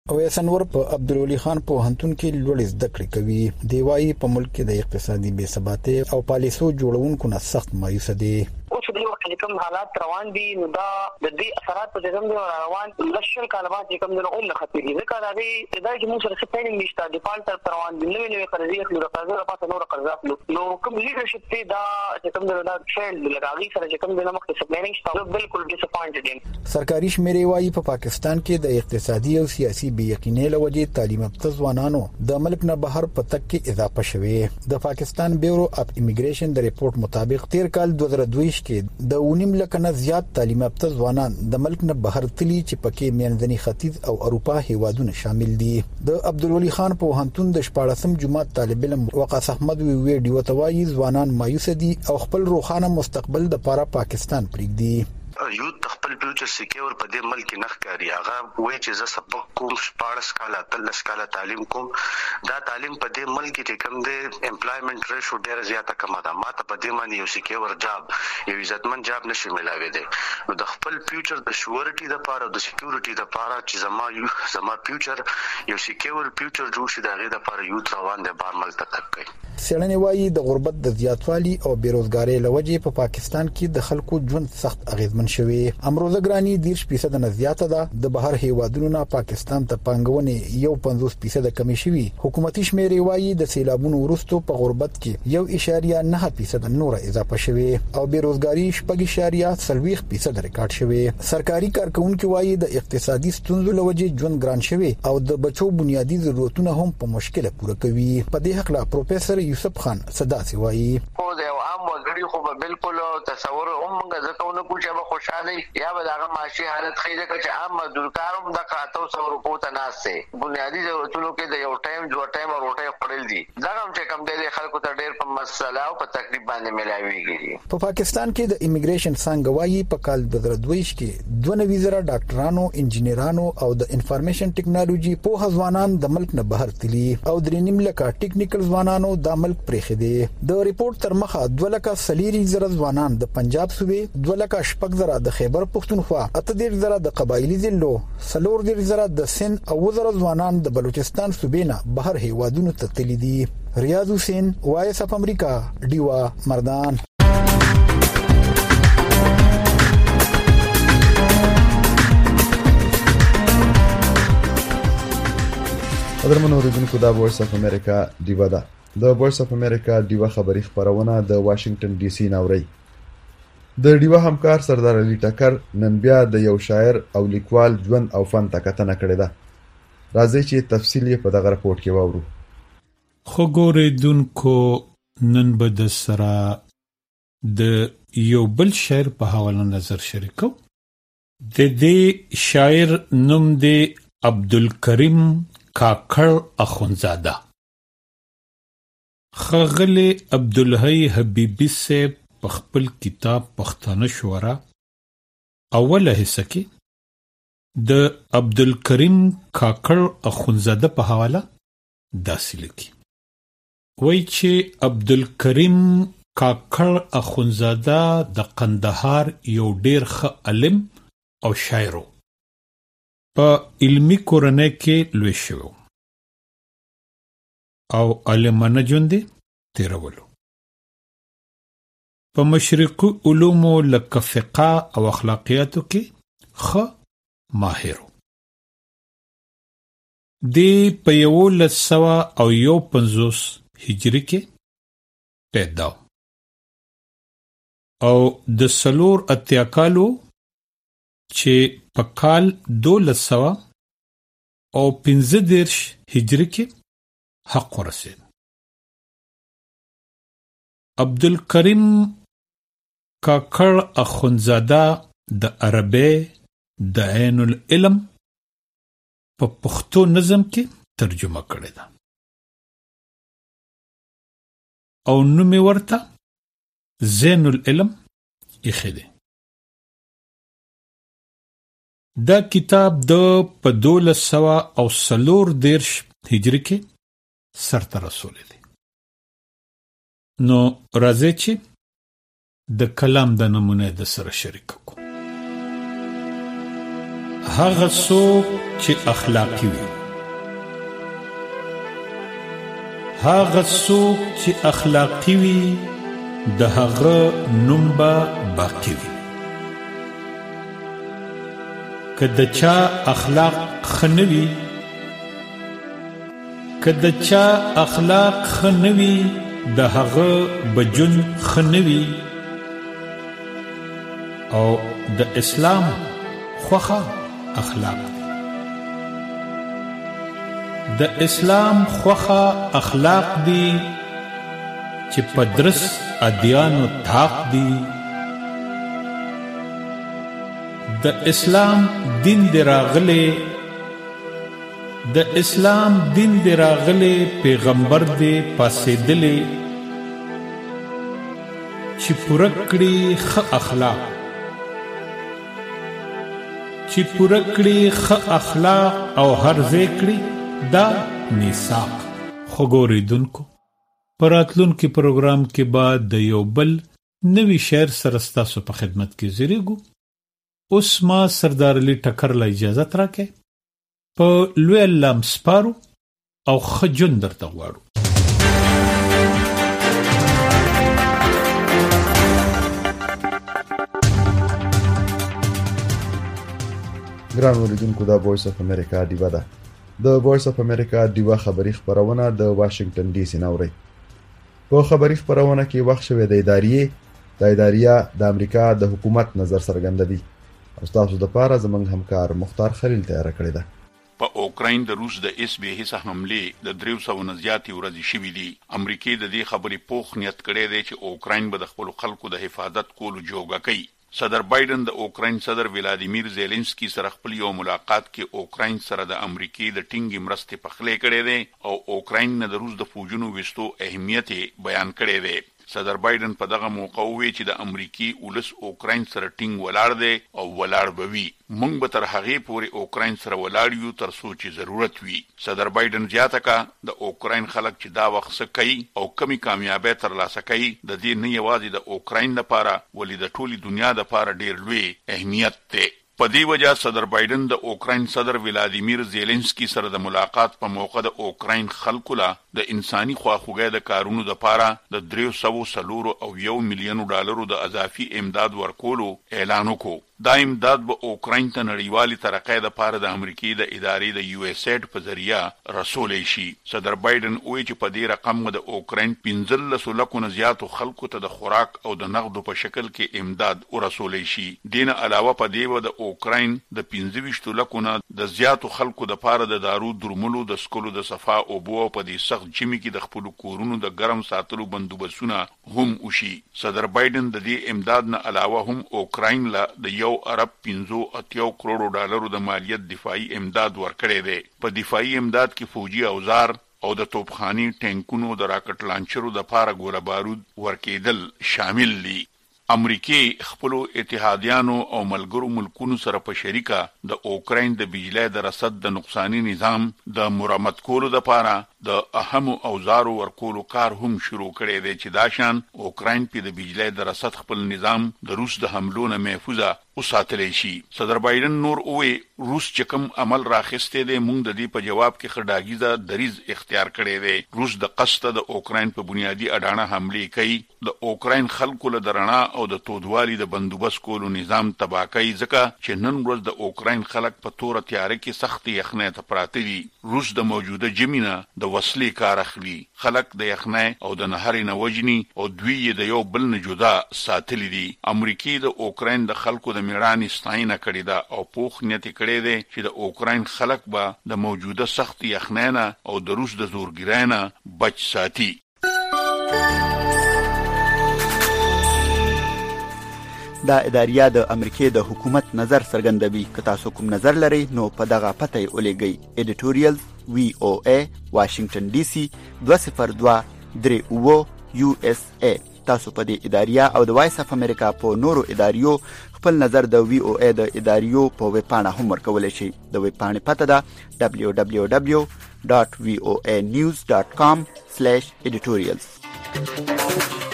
اویس انور په عبدالولي خان پوهنتون کې لوړ زده کړې کوي. دی وايي په ملک کې د اقتصادي بې ثباتۍ او پالیسو جوړونکو نه سخت مایوسه دي. اوس د وخت کوم حالات روان دي نو دا د دې اثرات په ځم دي روان لشل کلمات کوم د عمر خطرې ځکه دا دی چې موږ سره سپینګ نشته ډیفالټ روان دي نوې قرضې خپل قرضې لپاره نور قرضات نو کوم لیډرشپ ته دا چې کوم دا فیلډ لګاغي سره چې کوم د نمک سپینګ شته بالکل ډیسپاینټډ یم. سرکاري شمیرې وايي په پاکستان کې د اقتصادي او سیاسي بې یقینۍ له وجې تعلیم یافته ځوانانو د ملک نه بهر په تک کې اضافه شوې. د پاکستان بیورو اف امیګریشن د ریپورت مطابق تیر کال 2022 کې د 9 لک نه زیات تعلیم یافته ځوانان د ملک نه بهر تللي چې پکې منځني ختیځ او اروپا هیوادونه شامل دي. د عبدالولي خان پوهنتون د 14م جماعت طالب علم وقاص احمد ویډیو توایي ځوانان مایوس دي او خپل روښانه مستقبل د لپاره پاکستان پرېږدي. یوت خپل فیوچر سکیور په دې ملک نه ښکاري. هغه وایي چې زه سبق کوم 14 کاله 13 کاله تعلیم کوم. دا تعلیم په دې ملک کې کوم دی امپلایمنت ریشو ډیره زیاته کم ده. ماته په دې باندې یو سکیور جاب یو عزتمن جاب نشي ملاوي دی. نو د خپل فیوچر د شورټي لپاره د سکیورټي لپاره چې زما فیوچر یو سکیور فیوچر جوړ شي دا غي لپاره یوت روان دی بار ملک تک کوي. څېړنې وايي د غربت د زیاتوالي او بیروزګارۍ لوجې په پاکستان کې د خلکو ژوند سخت اغیزمن شوی. امروزه ګرانی 10% نه زیاته ده. د بهر هیوادونو نه پاکستان ته پانګونې 1.50% کمی شوی. حکومتي شمیرې وايي د سیلابونو وروسته په غربت کې 1.9% نور اضافه شوی او بیروزګاری 0.30% ریکارډ شوی. سرکاري کارکونکو وايي د اقتصادي ستونزو لوجې ژوند ګران شوی او د بچو بنیادی ضرورتونه هم په مشکله پوره کوي. په دې حق لا پروفیسور یوسف خان صداسي وايي خو د عام وګړي خو بالکل تصور هم غزه نه کوي چې به خوشاله یا به دغه معاشي حالت خیره چې عام مزدورکارم د 300 روپو ته ناسه بنیادی ضرورتونو کې د یو ټایم دوه ټایم روټي خړل دي. دا هم چې کم دی خلکو ته ډېر په مسله او په تقریبا باندې ملاويږي. په پاکستان کې د امیګریشن څنګه وايي په کال 2022 کې 92 ډاکټرانو انجینرانو او د انفارمیشن ټیکنالوژي په ځوانان د ملک نه بهر تللي او 3.5 لک ټیکنیکل ځوانانو د ملک پرېخي دي. د ریپورت تر مخه 2 لک سلیری زره ځوانان د پنجاب صوبې 2 لک شپږ زره د خیبر پختونخوا 8 زره د قبایلی ضلعو 4 زره د سند او 10 زره ځوانان د بلوچستان صوبې نه بهر هیوادونو ته تللي دي. ریاض حسین وایس اف امریکا ډیوا مردان. قدرمنو اوریدونکو دا وایس اف امریکا ډیوا ده. د وایس اف امریکا ډیوا خبری خبرونه د واشنگټن ډي سي ناوړي. د ډیوا همکار سردار علي ټکر نن بیا د یو شاعر او لیکوال ژوند او فن ته کتنه کړې ده. راځي چې تفصیل یې په دغه راپورټ کې واورو. خو ګوریدونکو نن به د سره د یو بل شاعر په حواله نظر شریکو. د دې شاعر نوم دی عبدالکریم کاکړ اخونزاده. ښاغلی عبدالحی حبیبي صاحب په خپل کتاب پښتانه شعرا اوله حصہ کې د عبدالکریم کاکړ اخونزاده په حواله داسې لیکي. وایي چې عبدالکریم کاکړ اخونزاده د قندهار یو ډیر ښه عالم او شاعر په علمي کورنۍ کې لوی شوی او عالمانه ژوند تیرولو. په مشرقي علومو لکه فقه او اخلاقیاتو کې ښه ماهر. دی په 1150 هجري کې پیدا او د 4 کالو چې په کال 1200 او 15 هجري کې حق ورسید. عبدالکریم کاکړ اخونزاده د عربی د عین العلم په پښتو نظم کې ترجمه کړې ده او نوم یې ورته زین العلم ایښی دی. دا کتاب د په 1240 هجري کې سرته رسولی دی. نو راځي چې د کلام د نمونه د سره شریک کو. هغه څوک چې اخلاقی وي، هغه څوک چې اخلاقی وي د هغه نوم به باقی وي. که د چا اخلاق ښه نه وي، که د چا اخلاق ښه نه وي د هغه به ژوند ښه نه وي. او د اسلام خوښه اخلاق دي. د اسلام خوښه اخلاق دي چې په درس ادیانو طاق دي. د اسلام دین دی راغلی، د اسلام دین دی راغلی، پیغمبر دی پاسېدلی چې پوره کړي ښه اخلاق، چې پوره کړي ښه اخلاق او هر ځای کړي دا میثاق. خو ګورېدونکو په راتلونکي پروګرام کې به د یو بل نوي شعر سره ستاسو په خدمت کې زیریږو. اوس ما سردار علي ټکر له اجازت راکې، په لوی الله سپارو او ښه ژوند درته غواړو. ګران اوریدونکو، دا وایس اف امریکا ډیوا ده. د وایس اف امریکا ډیوا خبری خبرونه د واشنگټن ډي سي نوري. په خبری خبرونه کې وخت شوی د اداریه د امریکا د حکومت نظر څرګندوي. او تاسو د پاره زمنګ همکار مختار خلیل تیار کړی ده. په اوکراین د روس د اس بي هیڅ حمله د 300 نه زیاتې ورځې شوې دي. امریکا د دې خبرې پوخ نیت کړی دی چې اوکراین به د خپل خلکو د حفاظت کولو جوګه کوي. صدر بایدن د اوکراین صدر ولادیمیر زيلنسکي سره خپل یو ملاقات کې اوکراین سره د امریکای د ټینګي مرستې پخلې کړې ده او اوکراین نه د روس د فوجونو وستو اهمیت بیان کړی دی. صدر بایدن په دغه موقع وی چې د امریکای ولس اوکراین سره ټینګ ولاړ دی او ولاړ بوي. موږ به تر هغه پورې اوکراین سره ولاړ یو تر څو چې ضرورت وي. صدر بایدن زیاته کا د اوکراین خلک چې دا وخت کوي او کمی کامیابی ترلاسه کوي د دې نه یوازې د اوکراین لپاره ولې د ټولي دنیا لپاره ډیر لوی اهمیت دی. په دې وجه صدر بایدن د اوکراین صدر ولادیمیر زيلنسکي سره د ملاقات په موقع د اوکراین خلکو له د انساني خواخوږۍ د کارونو لپاره د 340 مليون ډالرو د اضافي امداد ورکولو اعلان وکړ. دا امداد به اوکراین ته نړیوالي ترقۍ لپاره د امریکای د ادارې د یو اس ایډ په ذریعہ رسولې شي. صدر بایدن وایي چې په دې رقم د اوکراین 15 لکه نه زیاتو خلکو ته د خوراک او د نقدو په شکل کې امداد ورسولې شي. دین علاوه په دې و د اوکراین د 25 لکه نه د زیاتو خلکو د لپاره د دارو درملو د سکولو د صفا او بو په دې سخت جمی کې د خپل کورونو د ګرم ساتلو بندوبستونه هم وشي. صدر بایدن د دې امداد نه علاوه هم اوکراین له د یو ارب 15 کروڑ ډالرو د مالیت دفاعي امداد ورکړی دی. په دفاعي امداد کې فوجي اوزار او د توپخاني ټینکونو د راکټ لانچرو د پاره ګوله بارود ورکېدل شامل دي. امریکای خپل اتحادیانو او ملګرو ملکونو سره په شریکه د اوکراین د بجلی د رصد د نقصانی نظام د مرمت کولو لپاره د اهم اوزارو ورکولو کار هم شروع کړی دی چې داشان اوکراین په د بجلی د رصد خپل نظام د روس د حملو نه محفوظه وساتلی شي. صدر بایدن نور اوه روس چې کوم عمل راخسته دی مونږ د دې په جواب کې خډاګیزه دریز اختیار کړی دی. روس د قصد د اوکراین په بنیادی اډانه حمله کوي، د اوکراین خلکو له درنا او د تودوالي د بندوبست کولو نظام تباہ کوي ځکه چې نن ورځ د اوکراین خلک په تور تیارې کې سخت یخنۍ ته پراته دي. روس د موجوده جمینه د وسلې کار اخلي، خلک د یخنۍ او د نهر نه وجني او دوی د یو بل نه جدا ساتلي دي. امریکای د اوکراین د خلکو د میړانې ستاینه کړې ده او پوخ نیت کړی دی چې د اوکراین خلک به د موجوده سخت یخنۍ نه او د روس د زورګیرۍ نه بچ ساتي. دا اداریه د امریکای د حکومت نظر څرګندوي. که تاسو کوم نظر لرئ نو په دغه پته یې ولیږئ. ایډیټوریال VOA واشنگټن ډي سي 20239 USA. تاسو په دې اداریه او د وایس اف امریکا په نورو اداریو خپل نظر د VOA د اداریو په ویب پاڼه هم ورکولی شئ. د ویب پاڼې پته ده www.voanews.com/editorials.